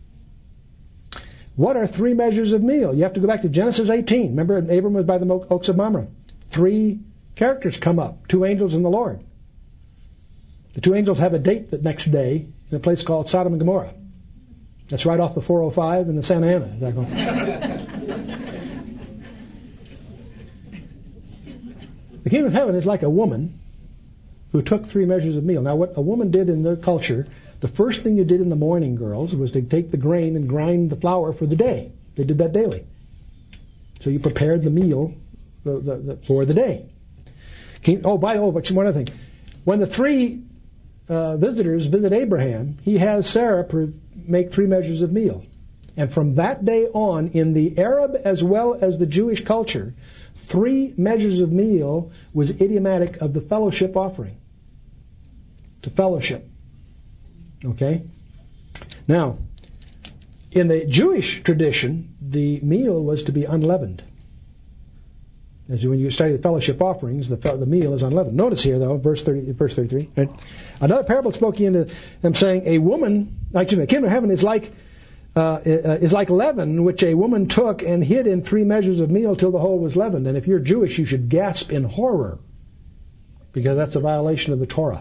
What are three measures of meal? You have to go back to Genesis eighteen. Remember, Abram was by the oaks of Mamre. Three characters come up, two angels and the Lord. The two angels have a date the next day in a place called Sodom and Gomorrah. That's right off the four oh five and the Santa Ana. The kingdom of heaven is like a woman who took three measures of meal. Now, what a woman did in their culture, the first thing you did in the morning, girls, was to take the grain and grind the flour for the day. They did that daily. So you prepared the meal the, the, the, for the day. King, oh, by the way, one other thing. When the three uh, visitors visit Abraham, he has Sarah pre- make three measures of meal. And from that day on, in the Arab as well as the Jewish culture, three measures of meal was idiomatic of the fellowship offering. To fellowship. Okay? Now, in the Jewish tradition, the meal was to be unleavened. As when you study the fellowship offerings, the, the meal is unleavened. Notice here, though, verse thirty, verse thirty-three. Right? Another parable spoke he unto them, saying, a woman, excuse me, the kingdom of heaven is like uh, is like leaven, which a woman took and hid in three measures of meal till the whole was leavened. And if you're Jewish, you should gasp in horror, because that's a violation of the Torah.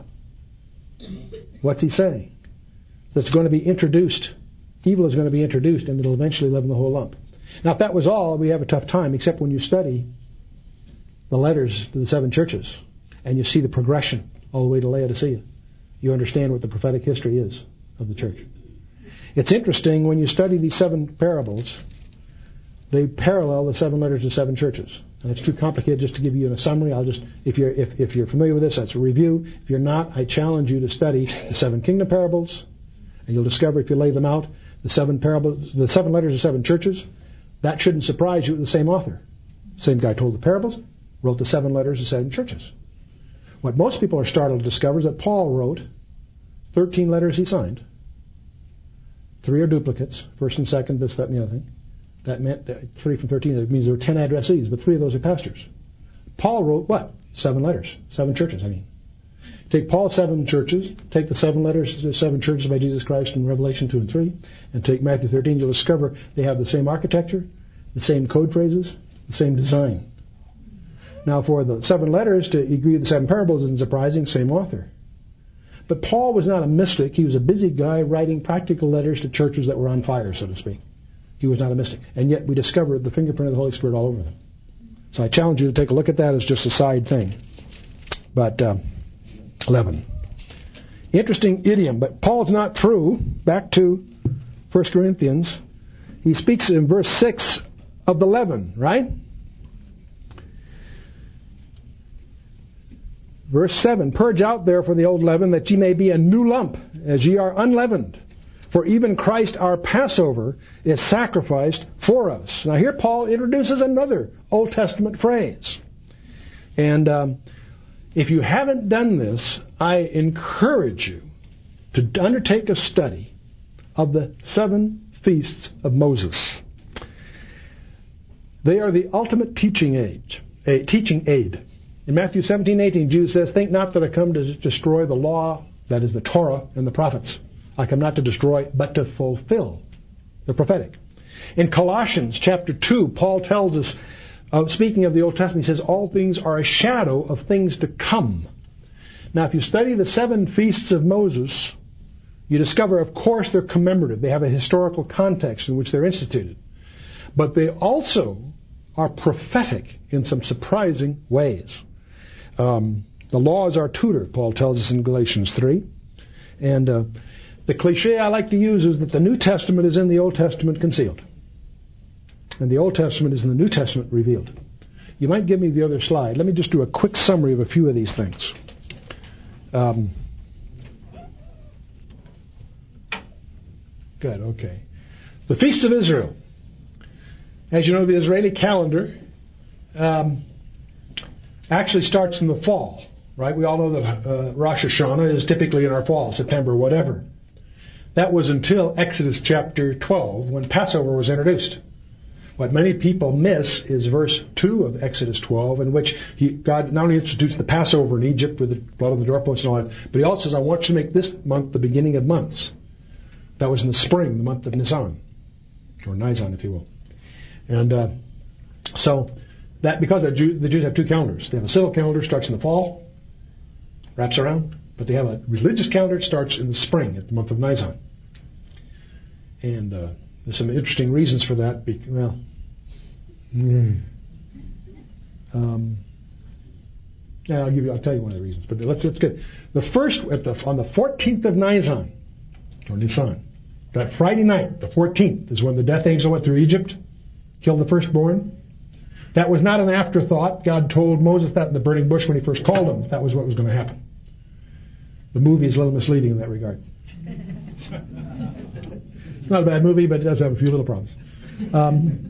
What's he saying? That's going to be introduced. Evil is going to be introduced, and it'll eventually leaven the whole lump. Now, if that was all, we have a tough time, except when you study the letters to the seven churches, and you see the progression all the way to Laodicea. You understand what the prophetic history is of the church. It's interesting, when you study these seven parables, they parallel the seven letters to seven churches. And it's too complicated just to give you a summary. I'll just, if you're if, if you're familiar with this, that's a review. If you're not, I challenge you to study the seven kingdom parables, and you'll discover, if you lay them out, the seven parables, the seven letters to seven churches. That shouldn't surprise you. The same author, same guy told the parables, wrote the seven letters to seven churches. What most people are startled to discover is that Paul wrote thirteen letters he signed. Three are duplicates, first and second, this, that, and the other thing. That meant that three from thirteen, that means there were ten addressees, but three of those are pastors. Paul wrote what? Seven letters. Seven churches, I mean. Take Paul's seven churches, take the seven letters to the seven churches by Jesus Christ in Revelation two and three, and take Matthew thirteen, you'll discover they have the same architecture, the same code phrases, the same design. Now, for the seven letters to agree with the seven parables isn't surprising, same author. But Paul was not a mystic. He was a busy guy writing practical letters to churches that were on fire, so to speak. He was not a mystic. And yet we discovered the fingerprint of the Holy Spirit all over them. So I challenge you to take a look at that as just a side thing. But, uh, eleven. Interesting idiom, but Paul's not through. Back to First Corinthians. He speaks in verse six of the leaven, right? Verse seven, purge out therefore the old leaven, that ye may be a new lump, as ye are unleavened. For even Christ our Passover is sacrificed for us. Now here Paul introduces another Old Testament phrase. And um, if you haven't done this, I encourage you to undertake a study of the seven feasts of Moses. They are the ultimate teaching aid. A teaching aid. In Matthew seventeen eighteen, Jesus says, think not that I come to destroy the law, that is the Torah and the prophets. I come not to destroy, but to fulfill the prophetic. In Colossians chapter two, Paul tells us, uh, speaking of the Old Testament, he says, all things are a shadow of things to come. Now, if you study the seven feasts of Moses, you discover, of course, they're commemorative. They have a historical context in which they're instituted. But they also are prophetic in some surprising ways. Um, the law is our tutor, Paul tells us in Galatians three. And uh, the cliche I like to use is that the New Testament is in the Old Testament concealed. And the Old Testament is in the New Testament revealed. You might give me the other slide. Let me just do a quick summary of a few of these things. Um, good, okay. The Feasts of Israel. As you know, the Israeli calendar um, actually starts in the fall, right? We all know that uh, Rosh Hashanah is typically in our fall, September, whatever. That was until Exodus chapter twelve, when Passover was introduced. What many people miss is verse two of Exodus twelve, in which he, God not only institutes the Passover in Egypt with the blood of the doorposts and all that, but he also says, I want you to make this month the beginning of months. That was in the spring, the month of Nisan, or Nisan, if you will. And uh, so, that because the Jews, the Jews have two calendars. They have a civil calendar, starts in the fall, wraps around, but they have a religious calendar, starts in the spring, at the month of Nisan. And uh, there's some interesting reasons for that. Because, well, mm, um, yeah, I'll give you. I'll tell you one of the reasons. But let's let's get the first at the on the fourteenth of Nisan, or Nisan. That Friday night, the fourteenth, is when the death angel went through Egypt, killed the firstborn. That was not an afterthought. God told Moses that in the burning bush when he first called him. That was what was going to happen. The movie is a little misleading in that regard. It's not a bad movie, but it does have a few little problems. Um,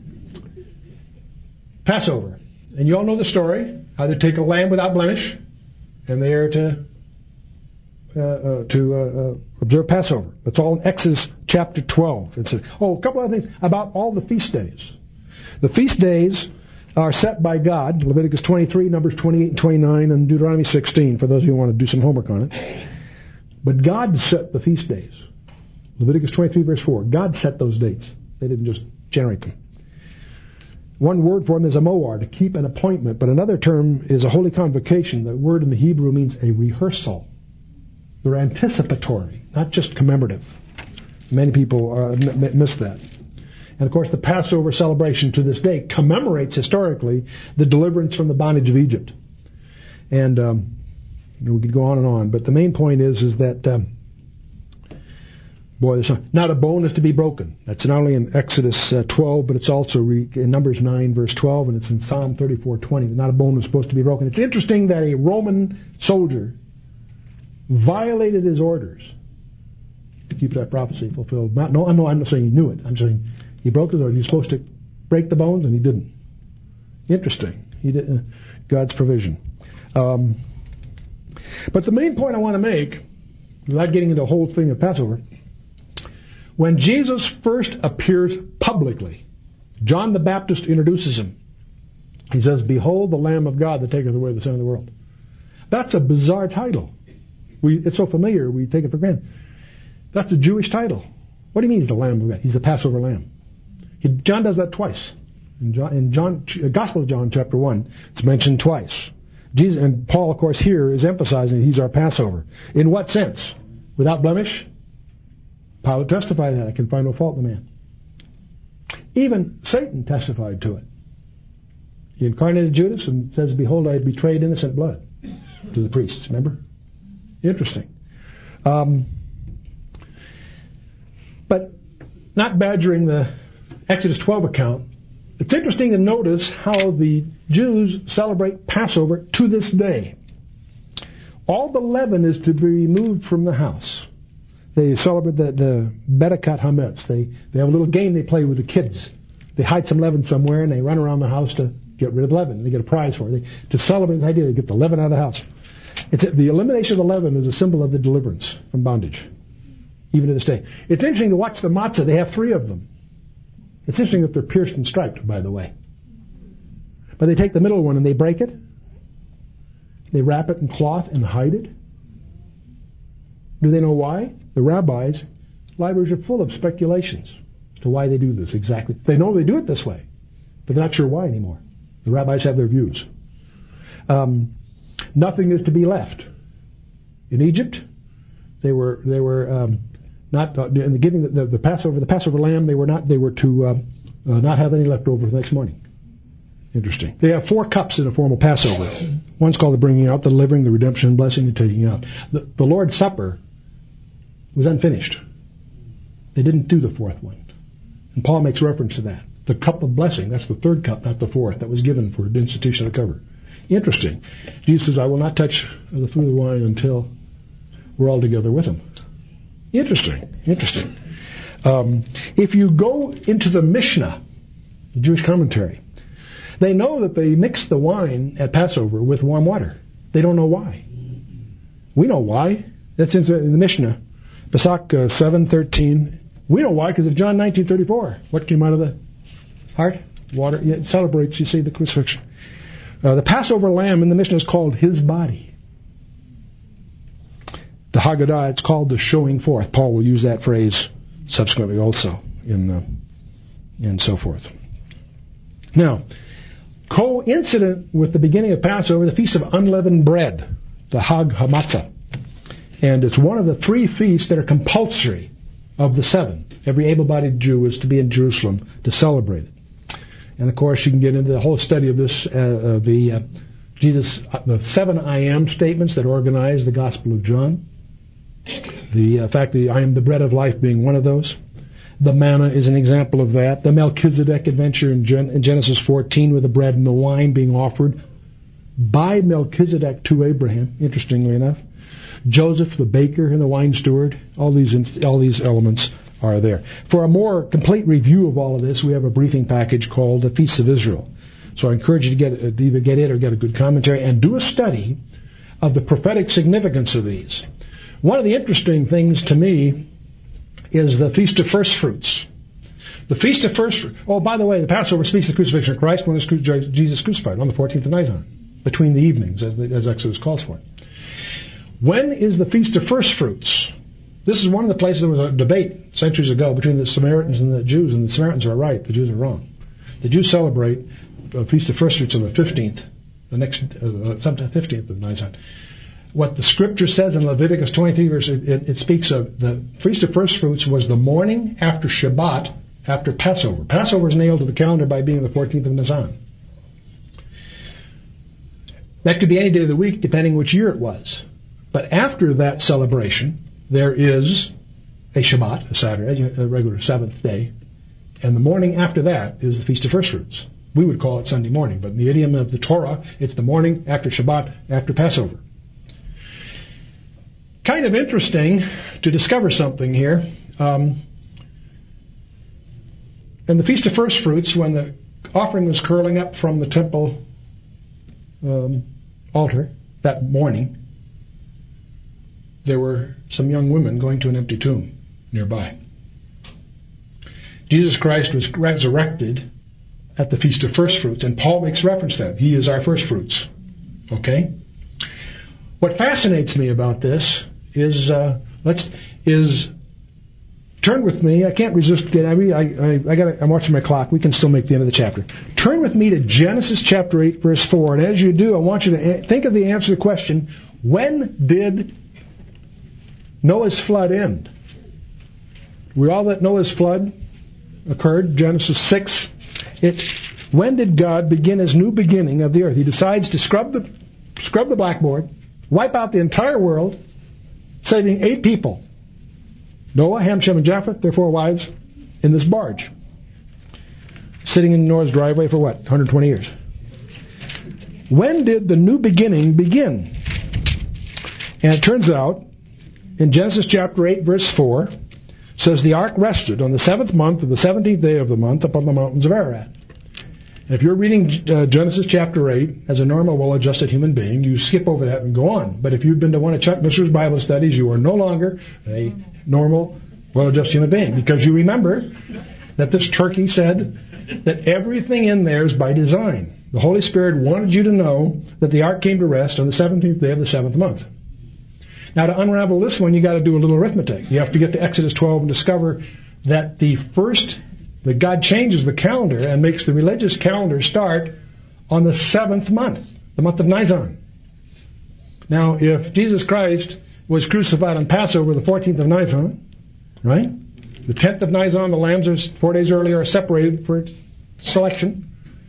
Passover. And you all know the story. How they take a lamb without blemish, and they are to uh, uh, to uh, uh, observe Passover. That's all in Exodus chapter twelve. It says, oh, a couple of things about all the feast days. The feast days are set by God. Leviticus twenty-three, Numbers twenty-eight and twenty-nine, and Deuteronomy sixteen, for those of you who want to do some homework on it. But God set the feast days. Leviticus twenty-three, verse four. God set those dates. They didn't just generate them. One word for them is a moar, to keep an appointment, but another term is a holy convocation. The word in the Hebrew means a rehearsal. They're anticipatory, not just commemorative. Many people uh, m- miss that. And of course, the Passover celebration to this day commemorates historically the deliverance from the bondage of Egypt. And um, we could go on and on, but the main point is is that um, boy, there's not a bone is to be broken. That's not only in Exodus uh, twelve, but it's also re- in Numbers nine, verse twelve, and it's in Psalm thirty-four twenty. Not a bone is supposed to be broken. It's interesting that a Roman soldier violated his orders to keep that prophecy fulfilled. Not, no, no, I'm not saying he knew it. I'm saying he broke his order. He's supposed to break the bones, and he didn't. Interesting. He did uh, God's provision. Um, but the main point I want to make, without getting into the whole thing of Passover, when Jesus first appears publicly, John the Baptist introduces him. He says, "Behold the Lamb of God that taketh away the sin of the world." That's a bizarre title. We, it's so familiar, we take it for granted. That's a Jewish title. What do you mean he's the Lamb of God? He's the Passover Lamb. He, John does that twice. In John, in John, Gospel of John, chapter one, it's mentioned twice. Jesus, and Paul, of course, here is emphasizing he's our Passover. In what sense? Without blemish? Pilate testified to that. I can find no fault in the man. Even Satan testified to it. He incarnated Judas and says, "Behold, I betrayed innocent blood," to the priests. Remember? Interesting. Um, but not badgering the Exodus twelve account, it's interesting to notice how the Jews celebrate Passover to this day. All the leaven is to be removed from the house. They celebrate the, the Bedikat Hametz. They, they have a little game they play with the kids. They hide some leaven somewhere and they run around the house to get rid of leaven. They get a prize for it. They, to celebrate the idea, they get the leaven out of the house. It's, the elimination of the leaven is a symbol of the deliverance from bondage, even to this day. It's interesting to watch the matzah. They have three of them. It's interesting that they're pierced and striped, by the way. But they take the middle one and they break it. They wrap it in cloth and hide it. Do they know why? The rabbis, libraries are full of speculations as to why they do this exactly. They know they do it this way, but they're not sure why anymore. The rabbis have their views. Um, nothing is to be left. In Egypt, they were they were um, not uh, in the giving the, the, the Passover the Passover lamb. They were not they were to uh, uh, not have any left over the next morning. Interesting. They have four cups in a formal Passover. One's called the bringing out, the delivering, the redemption, blessing, and taking out. The, the Lord's Supper was unfinished. They didn't do the fourth one. And Paul makes reference to that. The cup of blessing, that's the third cup, not the fourth, that was given for the institution of the cover. Interesting. Jesus says, I will not touch the food of the wine until we're all together with him. Interesting. Interesting. Um, if you go into the Mishnah, the Jewish commentary, they know that they mix the wine at Passover with warm water. They don't know why. We know why. That's in the Mishnah. Pesach uh, seven thirteen. We know why, because of John nineteen thirty-four. What came out of the heart? Water. Yeah, it celebrates, you see, the crucifixion. Uh, the Passover lamb in the Mishnah is called his body. The Haggadah, it's called the showing forth. Paul will use that phrase subsequently also, in uh, and so forth. Now, coincident with the beginning of Passover, the Feast of Unleavened Bread, the Hag HaMatzah. And it's one of the three feasts that are compulsory of the seven. Every able-bodied Jew is to be in Jerusalem to celebrate it. And of course, you can get into the whole study of this, uh, uh, the uh, Jesus, uh, the seven I am statements that organize the Gospel of John. The uh, fact that I am the bread of life being one of those. The manna is an example of that. The Melchizedek adventure in, Gen- in Genesis fourteen with the bread and the wine being offered by Melchizedek to Abraham, interestingly enough. Joseph, the baker, and the wine steward, all these all these elements are there. For a more complete review of all of this, we have a briefing package called The Feasts of Israel. So I encourage you to get to either get it or get a good commentary and do a study of the prophetic significance of these. One of the interesting things to me is the Feast of First Fruits. The Feast of First Fruits. Oh, by the way, the Passover speaks of the crucifixion of Christ when Jesus crucified on the fourteenth of Nisan, between the evenings, as, the, as Exodus calls for it. When is the Feast of First Fruits? This is one of the places there was a debate centuries ago between the Samaritans and the Jews, and the Samaritans are right, the Jews are wrong. The Jews celebrate the Feast of First Fruits on the fifteenth, the next, uh, sometime fifteenth of Nisan. What the Scripture says in Leviticus twenty-three, verse, it, it speaks of the Feast of First Fruits was the morning after Shabbat, after Passover. Passover is nailed to the calendar by being the fourteenth of Nisan. That could be any day of the week, depending which year it was. But after that celebration, there is a Shabbat, a Saturday, a regular seventh day, and the morning after that is the Feast of First Fruits. We would call it Sunday morning, but in the idiom of the Torah, it's the morning after Shabbat, after Passover. Kind of interesting to discover something here. Um, in the Feast of First Fruits, when the offering was curling up from the temple um, altar that morning, there were some young women going to an empty tomb nearby. Jesus Christ was resurrected at the Feast of First Fruits, and Paul makes reference to that. He is our first fruits. Okay? What fascinates me about this is, uh, let's, is, turn with me, I can't resist, I, I, I, I gotta, I'm watching my clock, we can still make the end of the chapter. Turn with me to Genesis chapter eight, verse four, and as you do, I want you to think of the answer to the question, when did Noah's flood end? We all that Noah's flood occurred, Genesis six. It, when did God begin his new beginning of the earth? He decides to scrub the scrub the blackboard, wipe out the entire world, saving eight people. Noah, Ham, Shem, and Japheth, their four wives, in this barge. Sitting in Noah's driveway for what? one hundred twenty years. When did the new beginning begin? And it turns out, in Genesis chapter eight, verse four, says the ark rested on the seventh month of the seventeenth day of the month upon the mountains of Ararat. And if you're reading uh, Genesis chapter eight as a normal, well-adjusted human being, you skip over that and go on. But if you've been to one of Chuck Missler's Bible studies, you are no longer a normal, well-adjusted human being, because you remember that this turkey said that everything in there is by design. The Holy Spirit wanted you to know that the ark came to rest on the seventeenth day of the seventh month. Now, to unravel this one, you got to do a little arithmetic. You have to get to Exodus twelve and discover that the first, that God changes the calendar and makes the religious calendar start on the seventh month, the month of Nisan. Now, if Jesus Christ was crucified on Passover, the fourteenth of Nisan, right? The tenth of Nisan, the lambs are four days earlier are separated for selection.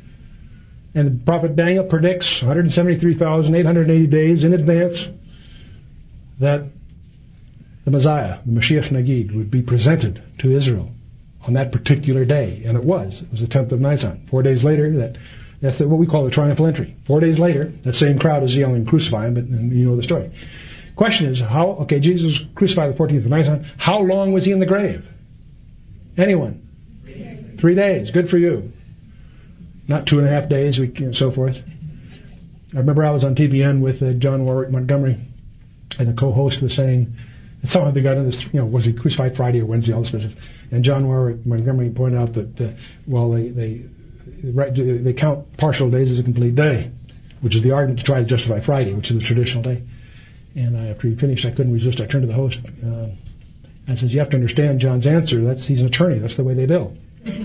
And the prophet Daniel predicts one hundred seventy-three thousand eight hundred eighty days in advance that the Messiah, the Mashiach Nagid, would be presented to Israel on that particular day. And it was. It was the tenth of Nisan. Four days later, that that's the, what we call the triumphal entry. Four days later, that same crowd is yelling, crucify him, but and you know the story. Question is, how, okay, Jesus was crucified the fourteenth of Nisan. How long was he in the grave? Anyone? Three days. Three days. Good for you. Not two and a half days, and so forth. I remember I was on T V N with uh, John Warwick Montgomery, and the co-host was saying, and somehow they got into this, you know, was he crucified Friday or Wednesday, all this business. And John Warwick Montgomery pointed out that, uh, well, they, they they count partial days as a complete day, which is the argument to try to justify Friday, which is the traditional day. And I, after he finished, I couldn't resist. I turned to the host uh, and says, you have to understand John's answer. That's he's an attorney. That's the way they bill.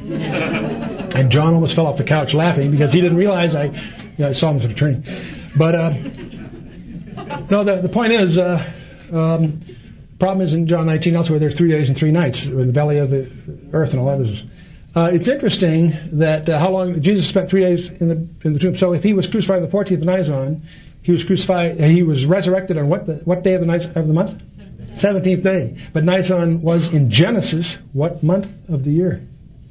And John almost fell off the couch laughing because he didn't realize I, you know, I saw him as an attorney. But uh, no, the, the point is, uh, um, problem is in John nineteen elsewhere there's three days and three nights in the belly of the earth and all that business. Uh, it's interesting that uh, how long Jesus spent three days in the in the tomb. So if he was crucified on the fourteenth of Nisan, he was crucified. He was resurrected on what the, what day of the night of the month? seventeenth day. But Nisan was in Genesis what month of the year?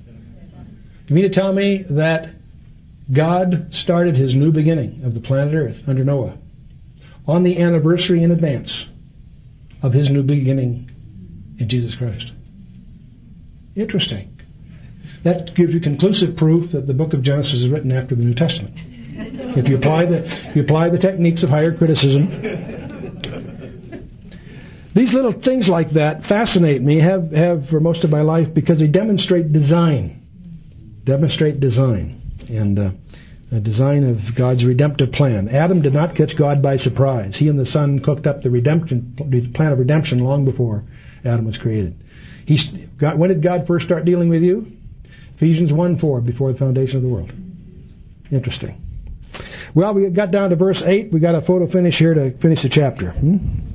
You mean to tell me that God started his new beginning of the planet Earth under Noah on the anniversary in advance of his new beginning in Jesus Christ? Interesting. That gives you conclusive proof that the book of Genesis is written after the New Testament. If you apply the, if you apply the techniques of higher criticism. These little things like that fascinate me, have, have for most of my life, because they demonstrate design. Demonstrate design. And uh, a design of God's redemptive plan. Adam did not catch God by surprise. He and the Son cooked up the redemption, the plan of redemption long before Adam was created. He, God, when did God first start dealing with you? Ephesians one four, before the foundation of the world. Interesting. Well, we got down to verse eight. We got a photo finish here to finish the chapter. Hmm?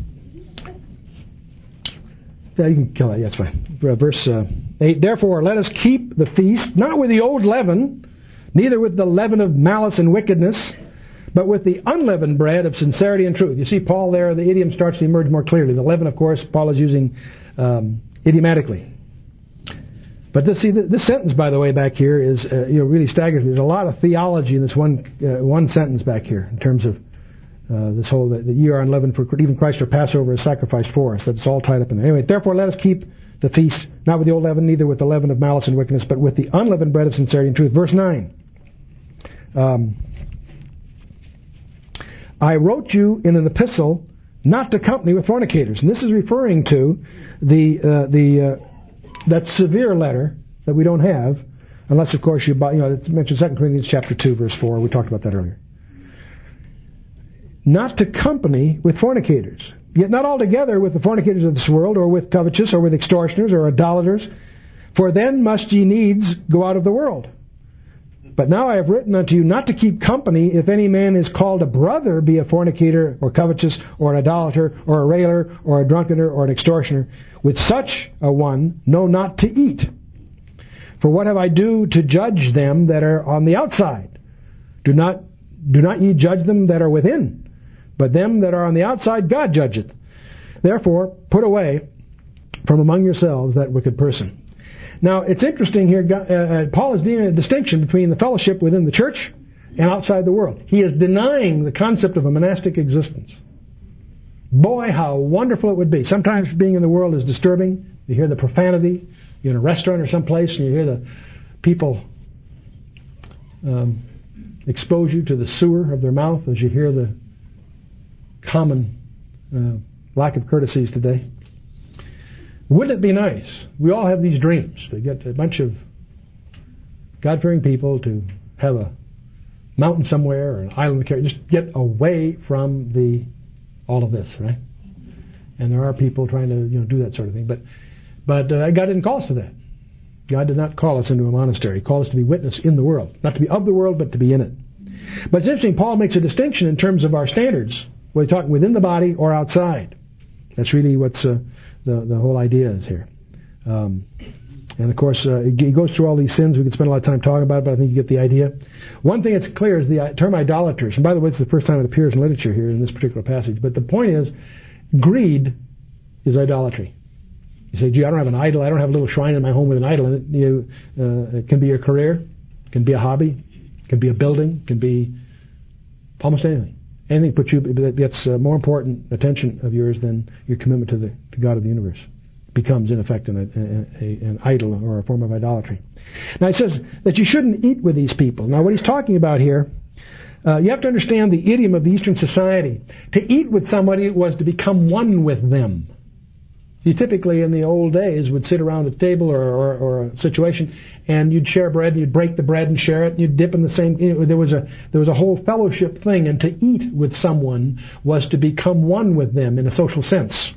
Yeah, you can kill that. Yeah, that's fine. Verse uh, eight. Therefore, let us keep the feast, not with the old leaven, neither with the leaven of malice and wickedness, but with the unleavened bread of sincerity and truth. You see, Paul there, the idiom starts to emerge more clearly. The leaven, of course, Paul is using um, idiomatically. But this, see, this sentence, by the way, back here is uh, you know really staggering. There's a lot of theology in this one uh, one sentence back here in terms of uh, this whole that ye are unleavened, for even Christ our Passover is sacrificed for us. That's all tied up in there. Anyway, therefore let us keep the feast, not with the old leaven, neither with the leaven of malice and wickedness, but with the unleavened bread of sincerity and truth. Verse nine. Um, I wrote you in an epistle not to company with fornicators, and this is referring to the uh, the uh, that severe letter that we don't have, unless of course you buy. You know, it's mentioned Second Corinthians chapter two, verse four. We talked about that earlier. Not to company with fornicators, yet not altogether with the fornicators of this world, or with covetous, or with extortioners, or idolaters, for then must ye needs go out of the world. But now I have written unto you not to keep company if any man is called a brother, be a fornicator, or covetous, or an idolater, or a railer, or a drunkener, or an extortioner. With such a one, know not to eat. For what have I do to judge them that are on the outside? Do not, do not ye judge them that are within, but them that are on the outside God judgeth. Therefore, put away from among yourselves that wicked person. Now, it's interesting here, uh, Paul is doing a distinction between the fellowship within the church and outside the world. He is denying the concept of a monastic existence. Boy, how wonderful it would be. Sometimes being in the world is disturbing. You hear the profanity. You're in a restaurant or someplace and you hear the people um, expose you to the sewer of their mouth as you hear the common uh, lack of courtesies today. Wouldn't it be nice? We all have these dreams to get a bunch of God-fearing people to have a mountain somewhere or an island, just get away from the all of this, right? And there are people trying to, you know, do that sort of thing. But but uh, God didn't call us to that. God did not call us into a monastery. He called us to be witness in the world, not to be of the world, but to be in it. But it's interesting. Paul makes a distinction in terms of our standards. Whether you're talking within the body or outside. That's really what's uh, the the whole idea is here. Um, and of course, uh, he goes through all these sins. We could spend a lot of time talking about it, but I think you get the idea. One thing that's clear is the term idolaters. And by the way, it's the first time it appears in literature here in this particular passage. But the point is, greed is idolatry. You say, gee, I don't have an idol. I don't have a little shrine in my home with an idol in it. You, uh, it can be your career. It can be a hobby. It can be a building. It can be almost anything. Anything puts you, that gets uh, more important attention of yours than your commitment to the to God of the universe. Becomes, in effect, an, a, a, an idol or a form of idolatry. Now, he says that you shouldn't eat with these people. Now, what he's talking about here, uh, you have to understand the idiom of the Eastern society. To eat with somebody was to become one with them. You typically, in the old days, would sit around a table or, or, or a situation, and you'd share bread, and you'd break the bread and share it, and you'd dip in the same. You know, there was a there was a whole fellowship thing, and to eat with someone was to become one with them in a social sense.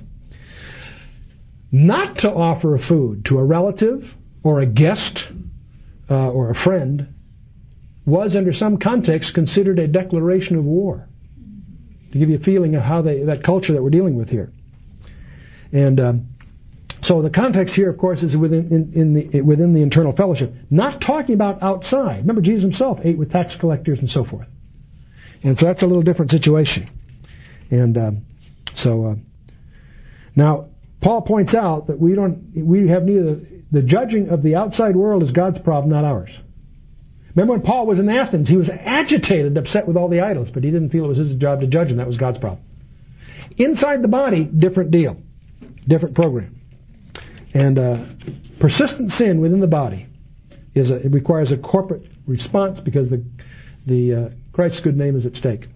Not to offer food to a relative or a guest uh, or a friend was, under some context, considered a declaration of war. To give you a feeling of how they, that culture that we're dealing with here. And um, so the context here, of course, is within in, in the within the internal fellowship. Not talking about outside. Remember, Jesus himself ate with tax collectors and so forth. And so that's a little different situation. And um, so uh, now. Paul points out that we don't, we have neither, the judging of the outside world is God's problem, not ours. Remember when Paul was in Athens, he was agitated, upset with all the idols, but he didn't feel it was his job to judge them. That was God's problem. Inside the body, different deal, different program. And uh, persistent sin within the body is a, it requires a corporate response because the the uh, Christ's good name is at stake.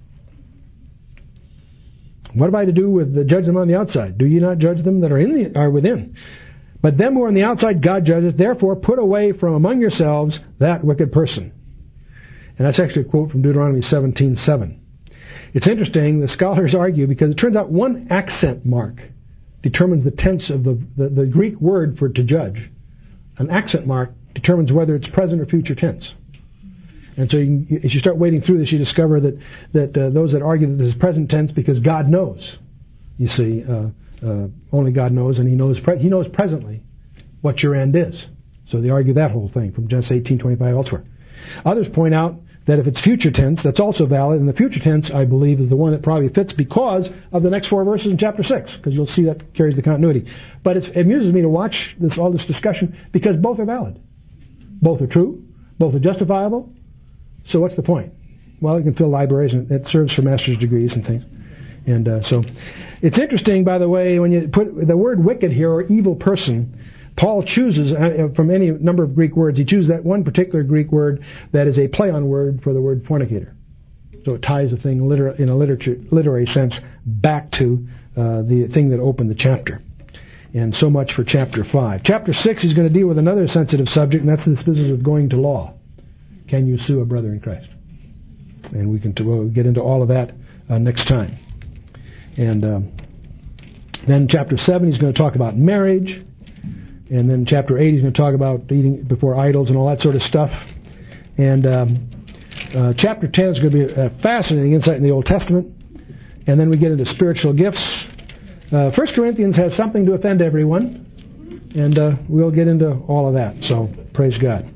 What have I to do with the judge them on the outside? Do you not judge them that are in the, are within? But them who are on the outside, God judges. Therefore, put away from among yourselves that wicked person. And that's actually a quote from Deuteronomy seventeen seven. It's interesting. The scholars argue because it turns out one accent mark determines the tense of the, the, the Greek word for to judge. An accent mark determines whether it's present or future tense. And so you can, as you start wading through this, you discover that that uh, those that argue that this is present tense because God knows. You see, uh, uh, only God knows, and He knows pre- He knows presently what your end is. So they argue that whole thing from Genesis eighteen twenty-five elsewhere. Others point out that if it's future tense, that's also valid, and the future tense, I believe, is the one that probably fits because of the next four verses in chapter six, because you'll see that carries the continuity. But it's, it amuses me to watch this all this discussion because both are valid, both are true, both are justifiable. So what's the point? Well, you can fill libraries, and it serves for master's degrees and things. And uh, so it's interesting, by the way, when you put the word wicked here, or evil person, Paul chooses, uh, from any number of Greek words, he chooses that one particular Greek word that is a play-on word for the word fornicator. So it ties the thing liter- in a literature, literary sense back to uh, the thing that opened the chapter. And so much for chapter five. Chapter six is going to deal with another sensitive subject, and that's this business of going to law. Can you sue a brother in Christ? And we can t- we'll get into all of that uh, next time. And um, then chapter seven, he's going to talk about marriage. And then chapter eight, he's going to talk about eating before idols and all that sort of stuff. And um, uh, chapter ten is going to be a fascinating insight in the Old Testament. And then we get into spiritual gifts. Uh, First Corinthians has something to offend everyone. And uh, we'll get into all of that. So, praise God.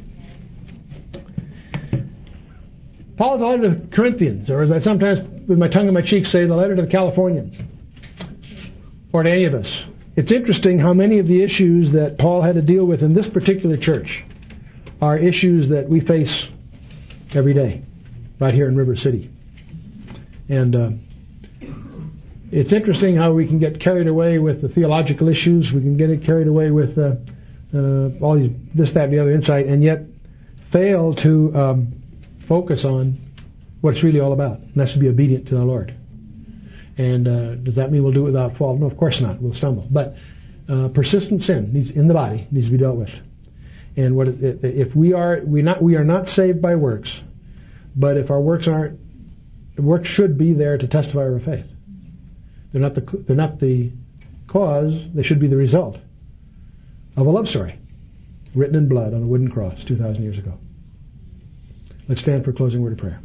Paul's letter to Corinthians, or as I sometimes, with my tongue in my cheek, say, the letter to the Californians. or to any of us. It's interesting how many of the issues that Paul had to deal with in this particular church are issues that we face every day, right here in River City. And uh, it's interesting how we can get carried away with the theological issues. We can get it carried away with uh, uh, all these this, that, and the other insight, and yet fail to um, focus on what it's really all about, and that's to be obedient to the Lord. And uh, does that mean we'll do it without fault? No, of course not. We'll stumble. But uh, persistent sin needs, in the body needs to be dealt with. And what it, if we are we not we are not saved by works, but if our works aren't, works should be there to testify our faith. They're not the they're not the cause. They should be the result of a love story written in blood on a wooden cross two thousand years ago. Let's stand for a closing word of prayer.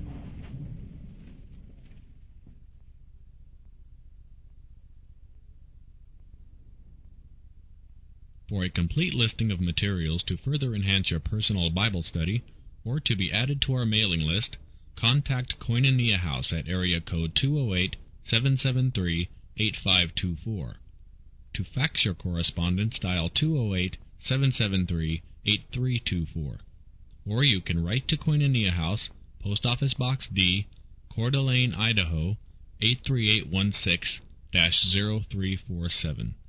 For a complete listing of materials to further enhance your personal Bible study, or to be added to our mailing list, contact Koinonia House at area code two oh eight, seven seven three, eight five two four. To fax your correspondence, dial two oh eight, seven seven three, eight three two four. Or you can write to Koinonia House, Post Office Box D, Coeur d'Alene, Idaho, eight three eight one six, zero three four seven.